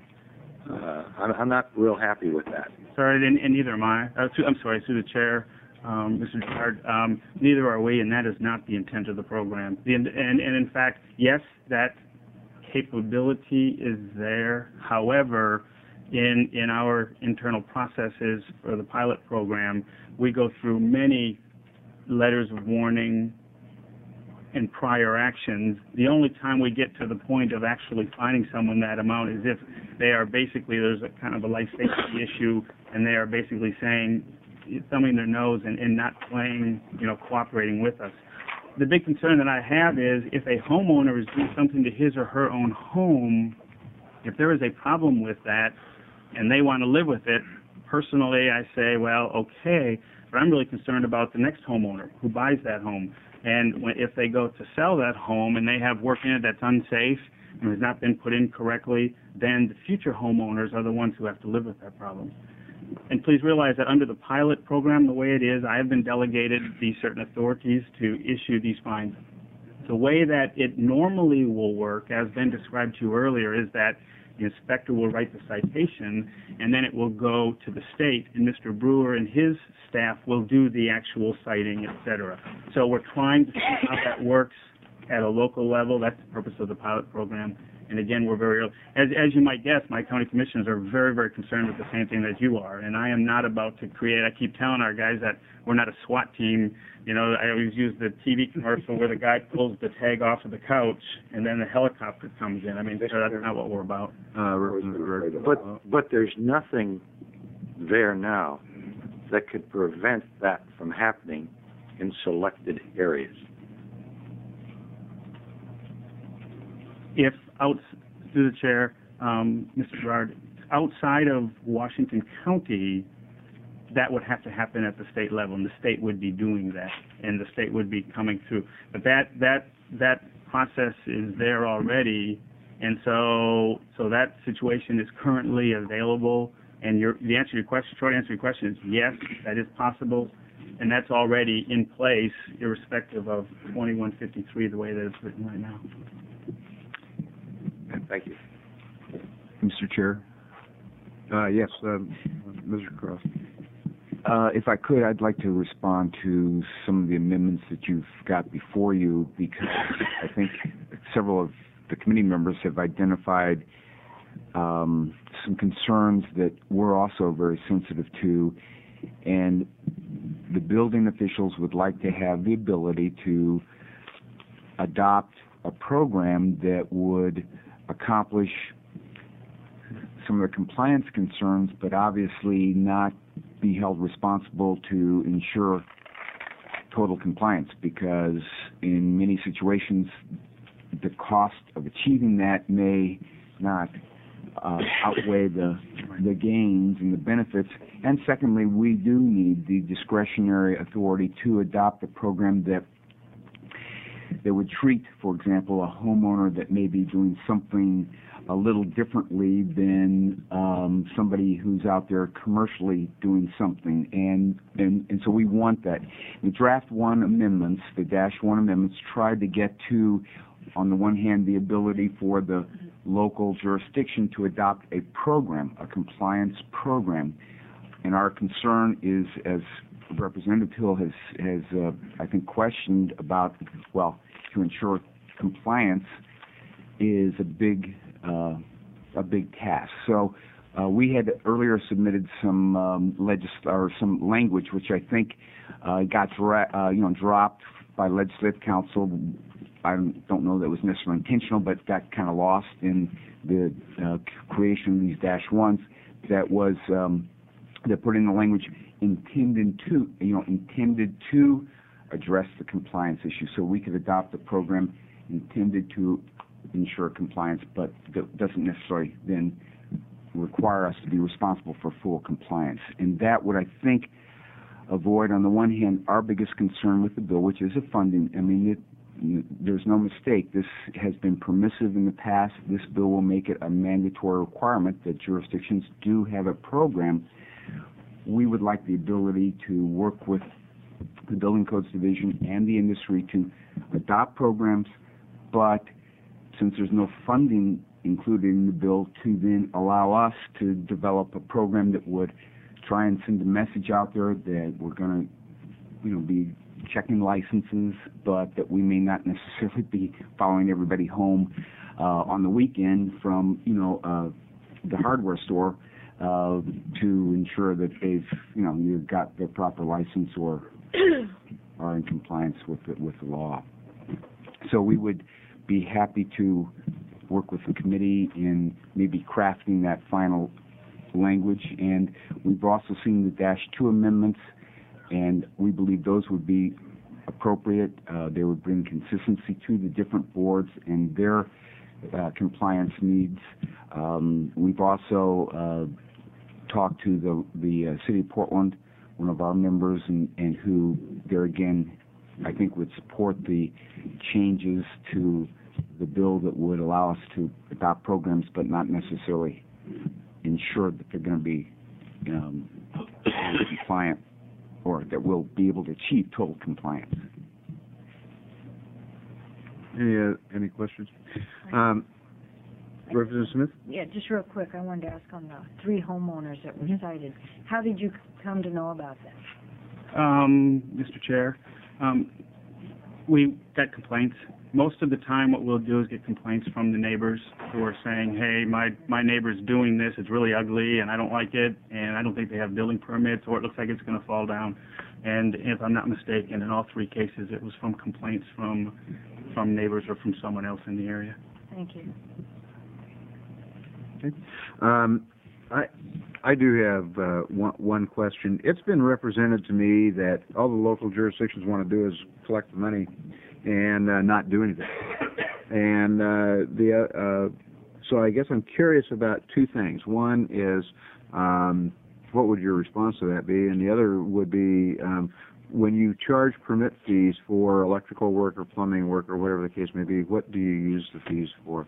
I'm not real happy with that. Sorry, and neither am I. I'm sorry, through the chair, Mr. Gerard, neither are we, and that is not the intent of the program. And in fact, yes, that capability is there. However, in our internal processes for the pilot program, we go through many letters of warning and prior actions. The only time we get to the point of actually fining someone that amount is if they are basically, there's a kind of a life safety issue, and they are basically saying, thumbing their nose and not playing, cooperating with us. The big concern that I have is if a homeowner is doing something to his or her own home, if there is a problem with that and they want to live with it, personally I say, well, okay, but I'm really concerned about the next homeowner who buys that home. And if they go to sell that home and they have work in it that's unsafe and has not been put in correctly, then the future homeowners are the ones who have to live with that problem. And please realize that under the pilot program, the way it is, I have been delegated these certain authorities to issue these fines. The way that it normally will work, as been described to you earlier, is that the inspector will write the citation, and then it will go to the state, and Mr. Brewer and his staff will do the actual citing, etc. So we're trying to see how that works at a local level. That's the purpose of the pilot program. And again, we're very, as you might guess, my county commissioners are very, very concerned with the same thing that you are. And I am not about to create, I keep telling our guys that we're not a SWAT team. I always use the TV commercial where the guy pulls the tag off of the couch and then the helicopter comes in. So that's not what we're about. But there's nothing there now that could prevent that from happening in selected areas. If through the chair, Mr. Gerard, outside of Washington County, that would have to happen at the state level, and the state would be doing that, and the state would be coming through. But that process is there already, and so that situation is currently available. And the answer to your question, short answer to your question is yes, that is possible, and that's already in place, irrespective of 2153, the way that it's written right now. Thank you. Mr. Chair? Yes, Mr. Cross. If I could, I'd like to respond to some of the amendments that you've got before you, because I think several of the committee members have identified some concerns that we're also very sensitive to, and the building officials would like to have the ability to adopt a program that would accomplish some of the compliance concerns, but obviously not be held responsible to ensure total compliance, because in many situations the cost of achieving that may not outweigh the gains and the benefits. And secondly, we do need the discretionary authority to adopt a program that would treat, for example, a homeowner that may be doing something a little differently than somebody who's out there commercially doing something. And so we want that. The draft one amendments, the -1 amendments, tried to get to, on the one hand, the ability for the local jurisdiction to adopt a program, a compliance program. and our concern is, as Representative Hill has I think questioned about, well, to ensure compliance is a big task. So we had earlier submitted some some language which I think got dropped by Legislative Council. I don't know that it was necessarily intentional, but got kind of lost in the creation of these -1s. That was that put in the language intended to address the compliance issue. So we could adopt a program intended to ensure compliance, but that doesn't necessarily then require us to be responsible for full compliance. And that would, I think, avoid, on the one hand, our biggest concern with the bill, which is the funding. I mean, there's no mistake. This has been permissive in the past. This bill will make it a mandatory requirement that jurisdictions do have a program. We would like the ability to work with the Building Codes Division and the industry to adopt programs, but since there's no funding included in the bill, to then allow us to develop a program that would try and send a message out there that we're going to, be checking licenses, but that we may not necessarily be following everybody home on the weekend from, the hardware store to ensure that they've, you've got their proper license or are in compliance with the law. So we would be happy to work with the committee in maybe crafting that final language. And we've also seen the -2 amendments, and we believe those would be appropriate. They would bring consistency to the different boards and their compliance needs. We've also talked to the City of Portland, one of our members, and who there again I think would support the changes to the bill that would allow us to adopt programs but not necessarily ensure that they're going to be compliant or that we'll be able to achieve total compliance. Any questions? Representative Smith? Yeah, just real quick, I wanted to ask on the 3 homeowners that were cited. How did you come to know about that? Mr. Chair, we got complaints. Most of the time what we'll do is get complaints from the neighbors who are saying, hey, my neighbor's doing this, it's really ugly, and I don't like it, and I don't think they have building permits, or it looks like it's going to fall down. And if I'm not mistaken, in all 3 cases, it was from complaints from neighbors or from someone else in the area. Thank you. Okay. I do have one question. It's been represented to me that all the local jurisdictions want to do is collect the money and not do anything. And so I guess I'm curious about 2 things. One is what would your response to that be? And the other would be when you charge permit fees for electrical work or plumbing work or whatever the case may be, what do you use the fees for?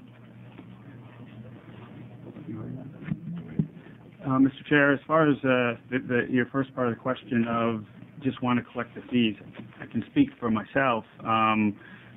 Mr. Chair, as far as your first part of the question of just want to collect the fees, I can speak for myself, and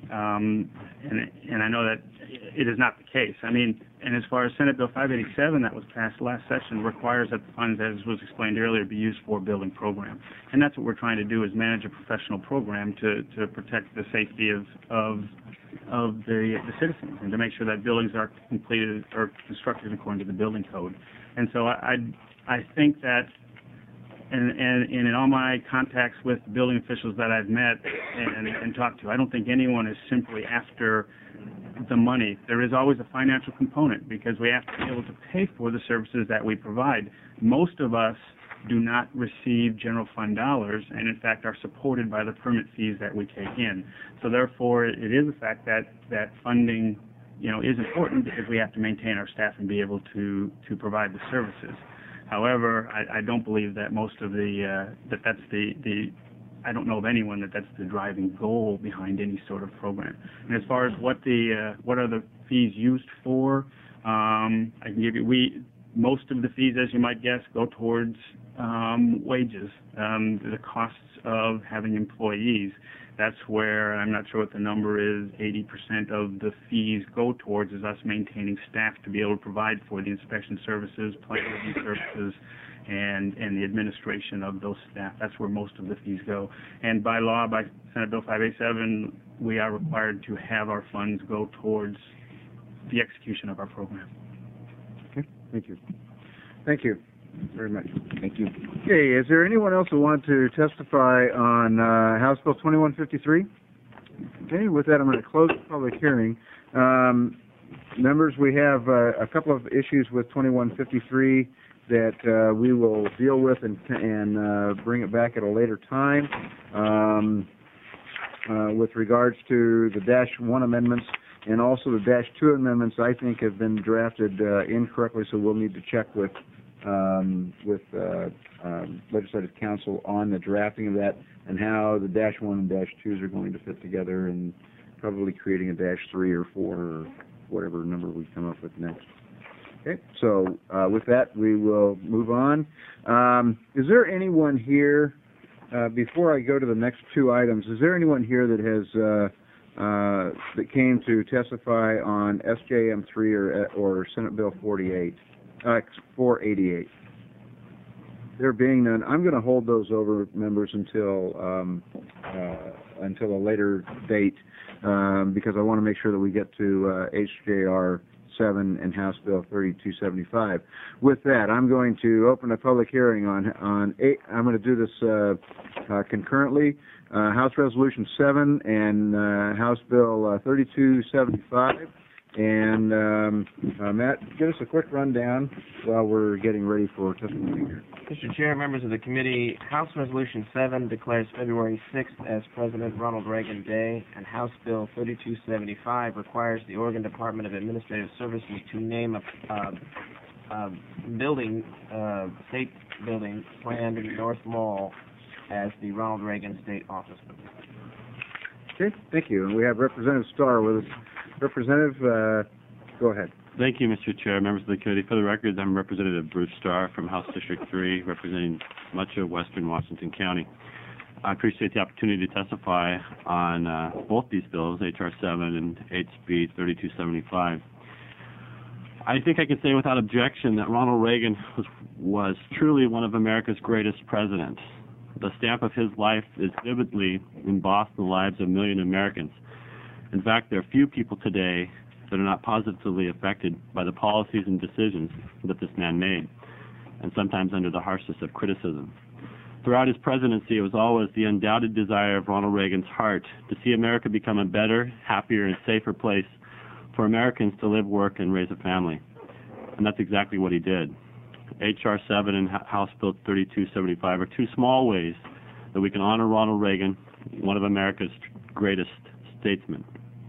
I know that it is not the case. I mean, and as far as Senate Bill 587 that was passed last session requires that the funds, as was explained earlier, be used for a building program. And that's what we're trying to do, is manage a professional program to protect the safety of the citizens and to make sure that buildings are completed or constructed according to the building code. And so I think that and in all my contacts with building officials that I've met and talked to, I don't think anyone is simply after the money. There is always a financial component because we have to be able to pay for the services that we provide. Most of us do not receive general fund dollars and in fact are supported by the permit fees that we take in. So therefore it is a fact that funding is important because we have to maintain our staff and be able to provide the services. However, I don't believe that most of that's the I don't know of anyone that's the driving goal behind any sort of program. And as far as what are the fees used for, I can give you most of the fees, as you might guess, go towards wages, the costs of having employees. That's where, I'm not sure what the number is, 80% of the fees go towards is us maintaining staff to be able to provide for the inspection services, plan review services, and the administration of those staff. That's where most of the fees go. And by law, by Senate Bill 587, we are required to have our funds go towards the execution of our program. Okay, thank you. Thank you very much. Thank you. Okay, is there anyone else who want to testify on House Bill 2153? Okay, with that, I'm going to close the public hearing. Members, we have a couple of issues with 2153 that we will deal with and bring it back at a later time. With regards to the -1 amendments and also the -2 amendments, I think have been drafted incorrectly, so we'll need to check with Legislative Council on the drafting of that and how the -1 and -2s are going to fit together, and probably creating a -3 or 4 or whatever number we come up with next. Okay, so with that, we will move on. Is there anyone here, before I go to the next 2 items, is there anyone here that has that came to testify on SJM3 or Senate Bill 488? There being none, I'm going to hold those over, members, until a later date, because I want to make sure that we get to HJR 7 and House Bill 3275. With that, I'm going to open a public hearing on 8. I'm going to do this concurrently. House Resolution 7 and House Bill 3275. And Matt, give us a quick rundown while we're getting ready for testimony here. Mr. Chair, members of the committee, House Resolution 7 declares February 6th as President Ronald Reagan Day, and House Bill 3275 requires the Oregon Department of Administrative Services to name a building, state building planned in North Mall as the Ronald Reagan State Office Building. Okay, thank you. And we have Representative Starr with us. Representative, go ahead. Thank you, Mr. Chair, members of the committee. For the record, I'm Representative Bruce Starr from House District 3, representing much of western Washington County. I appreciate the opportunity to testify on both these bills, H.R. 7 and H.B. 3275. I think I can say without objection that Ronald Reagan was truly one of America's greatest presidents. The stamp of his life is vividly embossed in the lives of a million Americans. In fact, there are few people today that are not positively affected by the policies and decisions that this man made, and sometimes under the harshest of criticism. Throughout his presidency, it was always the undoubted desire of Ronald Reagan's heart to see America become a better, happier, and safer place for Americans to live, work, and raise a family. And that's exactly what he did. H.R. 7 and House Bill 3275 are 2 small ways that we can honor Ronald Reagan, one of America's greatest statesmen.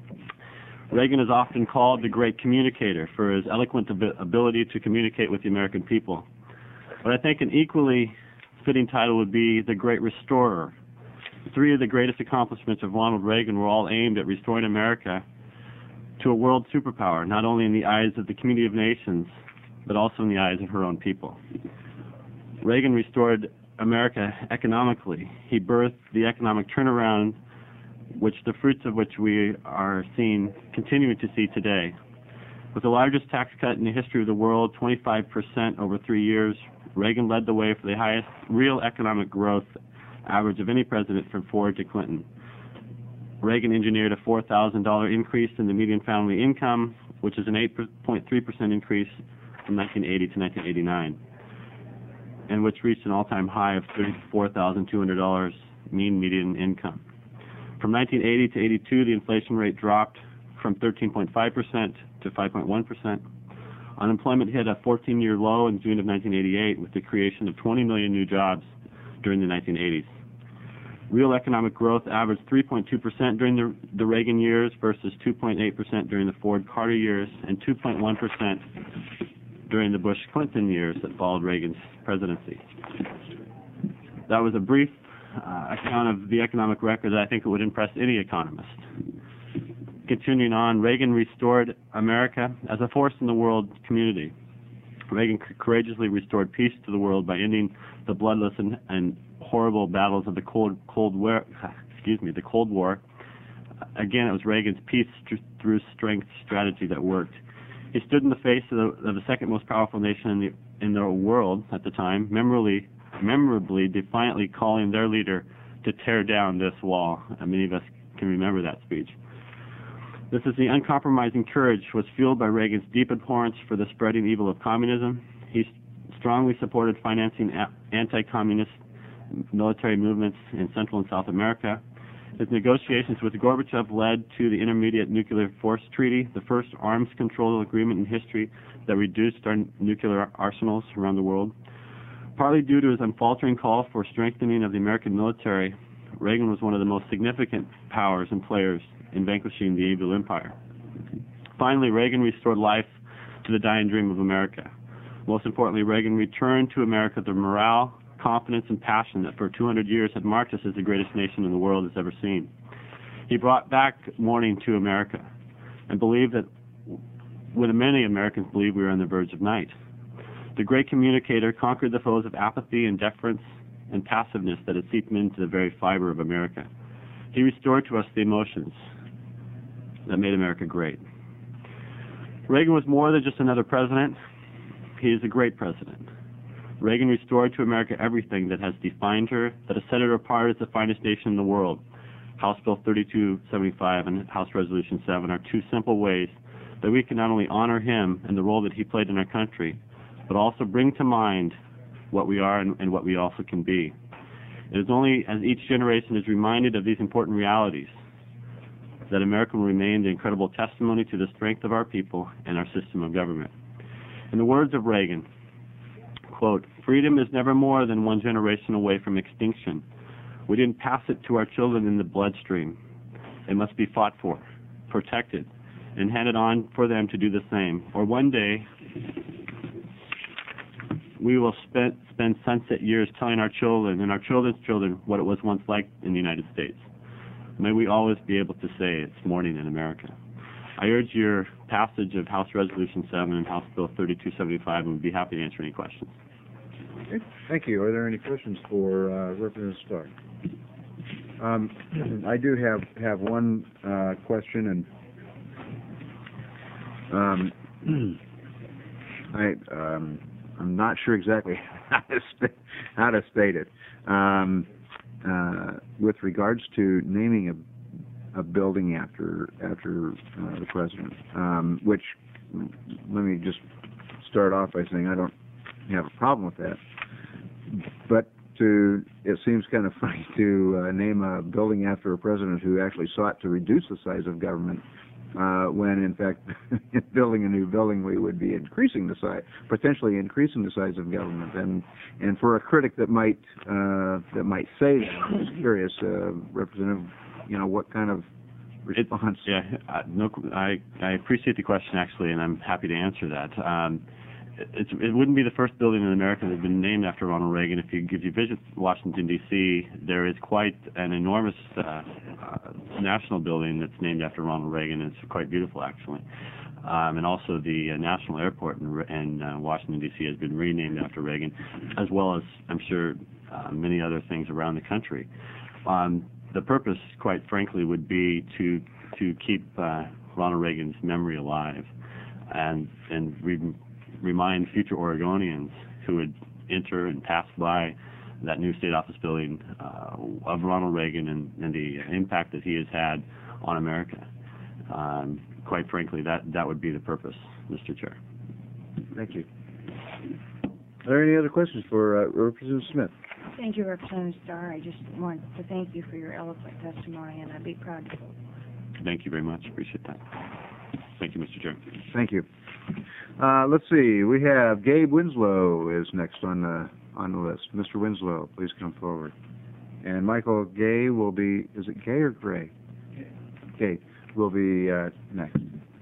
Reagan is often called the great communicator for his eloquent ability to communicate with the American people. But I think an equally fitting title would be the great restorer. 3 of the greatest accomplishments of Ronald Reagan were all aimed at restoring America to a world superpower, not only in the eyes of the community of nations, but also in the eyes of her own people. Reagan restored America economically. He birthed the economic turnaround, the fruits of which we are continuing to see today. With the largest tax cut in the history of the world, 25% over 3 years, Reagan led the way for the highest real economic growth average of any president from Ford to Clinton. Reagan engineered a $4,000 increase in the median family income, which is an 8.3% increase from 1980 to 1989, and which reached an all-time high of $34,200 mean median income. From 1980 to 82, the inflation rate dropped from 13.5% to 5.1%. Unemployment hit a 14-year low in June of 1988 with the creation of 20 million new jobs during the 1980s. Real economic growth averaged 3.2% during the Reagan years versus 2.8% during the Ford-Carter years and 2.1% during the Bush-Clinton years that followed Reagan's presidency. That was a brief account of the economic record that I think it would impress any economist. Continuing on, Reagan restored America as a force in the world community. Reagan courageously restored peace to the world by ending the bloodless and horrible battles of the Cold War. Again, it was Reagan's peace through strength strategy that worked. He stood in the face of the second most powerful nation in the world at the time, memorably, defiantly calling their leader to tear down this wall. Many of us can remember that speech. This is the uncompromising courage was fueled by Reagan's deep abhorrence for the spreading evil of communism. He strongly supported financing anti-communist military movements in Central and South America. His negotiations with Gorbachev led to the Intermediate Nuclear Force Treaty, the first arms control agreement in history that reduced our nuclear arsenals around the world. Partly due to his unfaltering call for strengthening of the American military, Reagan was one of the most significant powers and players in vanquishing the evil empire. Finally, Reagan restored life to the dying dream of America. Most importantly, Reagan returned to America the morale, confidence, and passion that for 200 years had marked us as the greatest nation in the world has ever seen. He brought back morning to America and believed that when many Americans believe we were on the verge of night. The great communicator conquered the foes of apathy, indifference, and passiveness that had seeped into the very fiber of America. He restored to us the emotions that made America great. Reagan was more than just another president. He is a great president. Reagan restored to America everything that has defined her, that has set her apart as the finest nation in the world. House Bill 3275 and House Resolution 7 are two simple ways that we can not only honor him and the role that he played in our country, but also bring to mind what we are and what we also can be. It is only as each generation is reminded of these important realities that America will remain the incredible testimony to the strength of our people and our system of government. In the words of Reagan, quote, "Freedom is never more than one generation away from extinction. We didn't pass it to our children in the bloodstream. It must be fought for, protected, and handed on for them to do the same. Or one day, we will spend sunset years telling our children and our children's children what it was once like in the United States. May we always be able to say it's morning in America." I urge your passage of House Resolution 7 and House Bill 3275, and we'd be happy to answer any questions. Okay, thank you. Are there any questions for Representative Starr? I do have one question, and I'm not sure exactly how to state it. With regards to naming a building after the president, which, let me just start off by saying I don't have a problem with that. But it seems kind of funny to name a building after a president who actually sought to reduce the size of government, when in fact, building a new building, we would be potentially increasing the size of government. And for a critic that might say that, I'm just curious, Representative, what kind of response? I appreciate the question, actually, and I'm happy to answer that. It wouldn't be the first building in America that has been named after Ronald Reagan. If you visit Washington, D.C., there is quite an enormous national building that's named after Ronald Reagan. It's quite beautiful, actually. And also the National Airport in Washington, D.C. has been renamed after Reagan, as well as, I'm sure, many other things around the country. The purpose, quite frankly, would be to keep Ronald Reagan's memory alive and remind future Oregonians who would enter and pass by that new state office building of Ronald Reagan and the impact that he has had on America. Quite frankly, that would be the purpose, Mr. Chair. Thank you. Are there any other questions for Representative Smith? Thank you, Representative Starr. I just want to thank you for your eloquent testimony, and I'd be proud to vote. Thank you very much. Appreciate that. Thank you, Mr. Chair. Thank you. Let's see. We have Gabe Winslow is next on the list. Mr. Winslow, please come forward. And Michael Gay will be. Is it Gay or Gray? Gay will be next.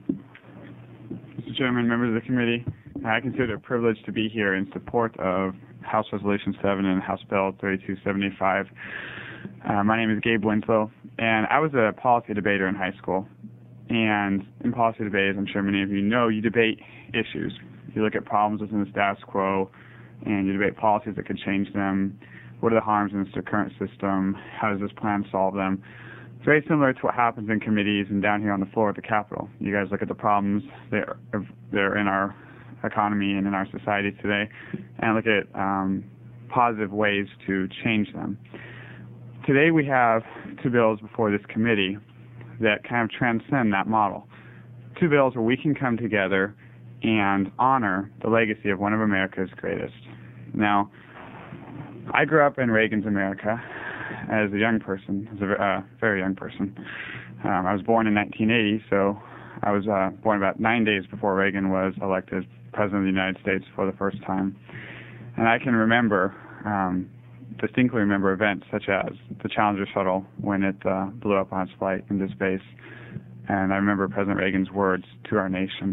Mr. Chairman, members of the committee, I consider it a privilege to be here in support of House Resolution 7 and House Bill 3275. My name is Gabe Winslow, and I was a policy debater in high school. And in policy debate, as I'm sure many of you know, you debate issues. You look at problems within the status quo, and you debate policies that could change them. What are the harms in the current system? How does this plan solve them? It's very similar to what happens in committees and down here on the floor at the Capitol. You guys look at the problems. They're in our economy and in our society today, and look at positive ways to change them. Today we have two bills before this committee that kind of transcend that model. Two bills where we can come together and honor the legacy of one of America's greatest. Now, I grew up in Reagan's America as a young person, as a very young person. I was born in 1980, so I was born about 9 days before Reagan was elected President of the United States for the first time. And I can remember, distinctly remember events such as the Challenger shuttle when it blew up on its flight into space. And I remember President Reagan's words to our nation.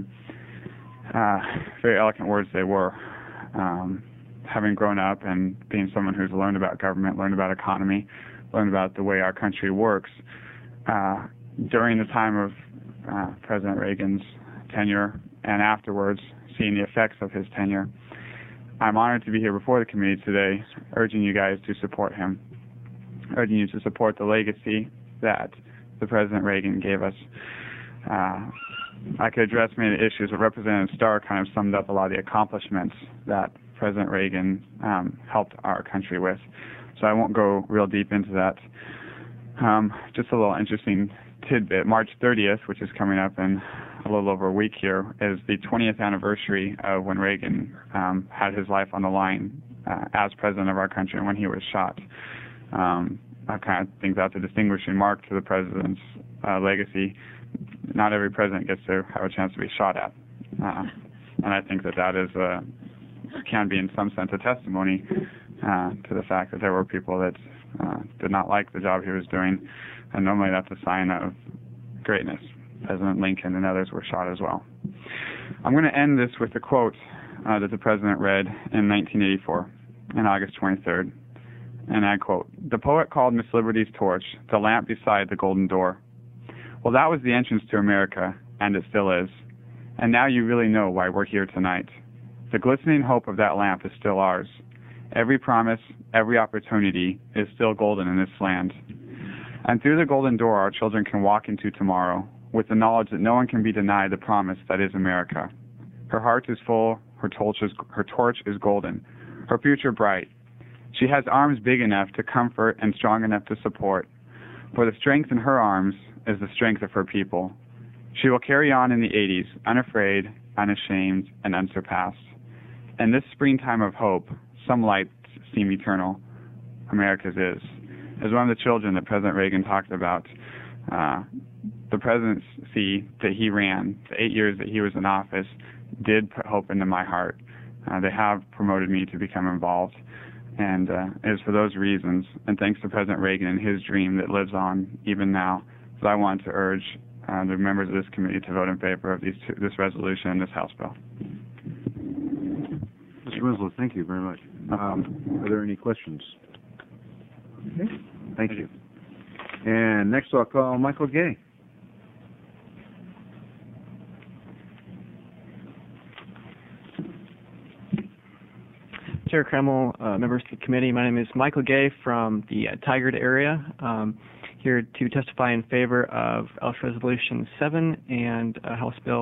Very eloquent words they were. Having grown up and being someone who's learned about government, learned about economy, learned about the way our country works, during the time of President Reagan's tenure and afterwards, seeing the effects of his tenure, I'm honored to be here before the committee today, urging you guys to support him, urging you to support the legacy that the President Reagan gave us. I could address many of the issues, but Representative Starr kind of summed up a lot of the accomplishments that President Reagan helped our country with. So I won't go real deep into that. Just a little interesting tidbit. March 30th, which is coming up in a little over a week here, is the 20th anniversary of when Reagan had his life on the line as president of our country and when he was shot. I kind of think that's a distinguishing mark to the president's legacy. Not every president gets to have a chance to be shot at. And I think that is can be in some sense a testimony to the fact that there were people that did not like the job he was doing, and normally that's a sign of greatness. President Lincoln and others were shot as well. I'm going to end this with a quote that the president read in 1984, on August 23rd, and I quote, "The poet called Miss Liberty's torch the lamp beside the golden door. Well, that was the entrance to America, and it still is. And now you really know why we're here tonight. The glistening hope of that lamp is still ours. Every promise, every opportunity is still golden in this land. And through the golden door our children can walk into tomorrow with the knowledge that no one can be denied the promise that is America. Her heart is full, her torch is golden, her future bright. She has arms big enough to comfort and strong enough to support. For the strength in her arms is the strength of her people. She will carry on in the 80s, unafraid, unashamed, and unsurpassed. In this springtime of hope, some lights seem eternal. America's is." As one of the children that President Reagan talked about, the presidency that he ran, the 8 years that he was in office, did put hope into my heart. They have promoted me to become involved. And it is for those reasons, and thanks to President Reagan and his dream that lives on even now, that I want to urge the members of this committee to vote in favor of this resolution and this House bill. Mr. Winslow, thank you very much. Are there any questions? Okay. Thank you. And next I'll call Michael Gay. Chair Kreml, members of the committee, my name is Michael Gay from the Tigard area, here to testify in favor of House Resolution 7 and House Bill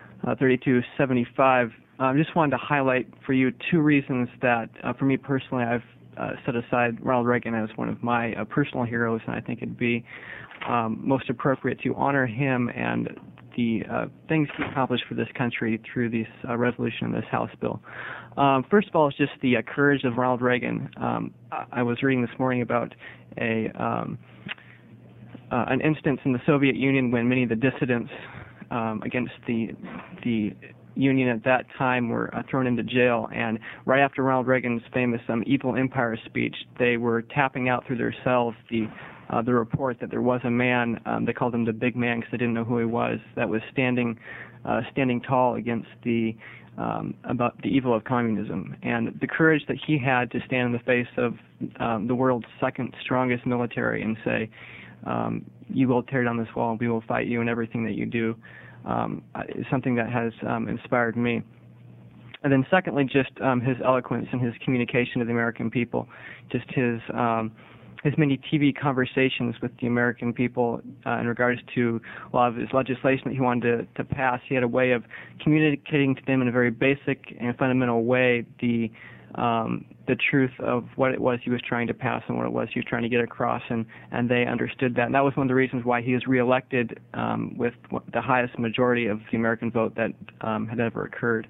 3275. I just wanted to highlight for you two reasons that, for me personally, I've set aside Ronald Reagan as one of my personal heroes, and I think it'd be most appropriate to honor him and the things he accomplished for this country through this resolution in this House bill. First of all, it's just the courage of Ronald Reagan. I was reading this morning about an instance in the Soviet Union when many of the dissidents against the Union at that time were thrown into jail, and right after Ronald Reagan's famous Evil Empire speech, they were tapping out through their cells the report that there was a man, they called him the big man because they didn't know who he was, that was standing tall against about the evil of communism. And the courage that he had to stand in the face of the world's second strongest military and say, you will tear down this wall, we will fight you in everything that you do, is something that has inspired me. And then secondly, just his eloquence and his communication to the American people, just his his many TV conversations with the American people in regards to a lot of his legislation that he wanted to pass. He had a way of communicating to them in a very basic and fundamental way the truth of what it was he was trying to pass and what it was he was trying to get across, and they understood that. And that was one of the reasons why he was reelected with the highest majority of the American vote that had ever occurred.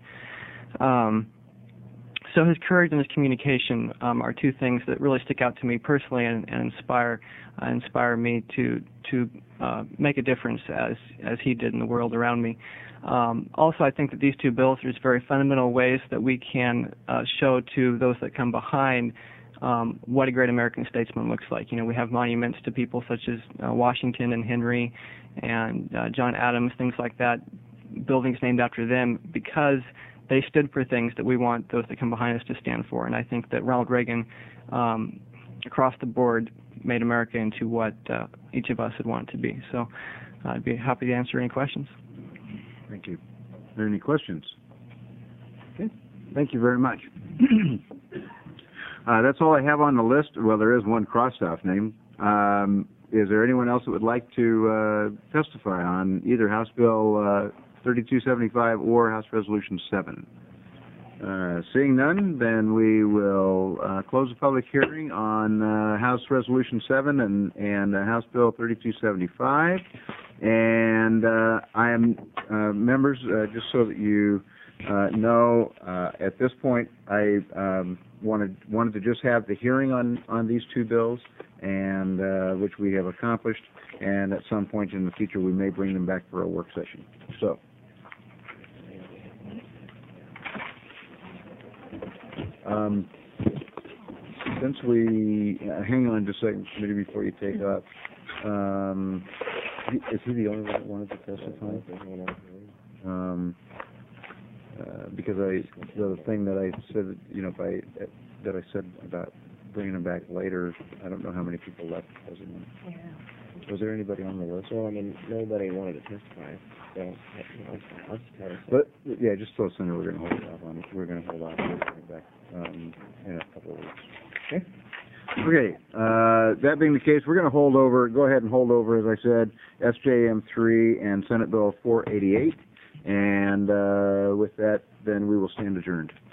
So his courage and his communication are two things that really stick out to me personally and inspire me to make a difference as he did in the world around me. Also, I think that these two bills are just very fundamental ways that we can show to those that come behind what a great American statesman looks like. You know, we have monuments to people such as Washington and Henry and John Adams, things like that, buildings named after them, because they stood for things that we want those that come behind us to stand for. And I think that Ronald Reagan, across the board, made America into what each of us would want it to be. So I'd be happy to answer any questions. Thank you. Are there any questions? Okay. Thank you very much. That's all I have on the list. Well, there is one crossed-off name. Is there anyone else that would like to testify on either House Bill 3275 or House Resolution 7? Seeing none, then we will close the public hearing on House Resolution 7 and House Bill 3275. And I am, members, just so that you know, at this point, I wanted to just have the hearing on these two bills, and which we have accomplished, and at some point in the future we may bring them back for a work session. So. Since we hang on just a second, maybe before you take off. Is he the only one that wanted to testify? Because the thing that I said, you know, that I said about bringing him back later, I don't know how many people left. Was there anybody on the list? Well, I mean, nobody wanted to testify. So, I'll just tell you. But yeah, just tell us we're going to hold off on it. We're going to hold off on it back in a couple of weeks. Okay. Okay. That being the case, we're going to go ahead and hold over, as I said, SJM 3 and Senate Bill 488. And with that, then we will stand adjourned.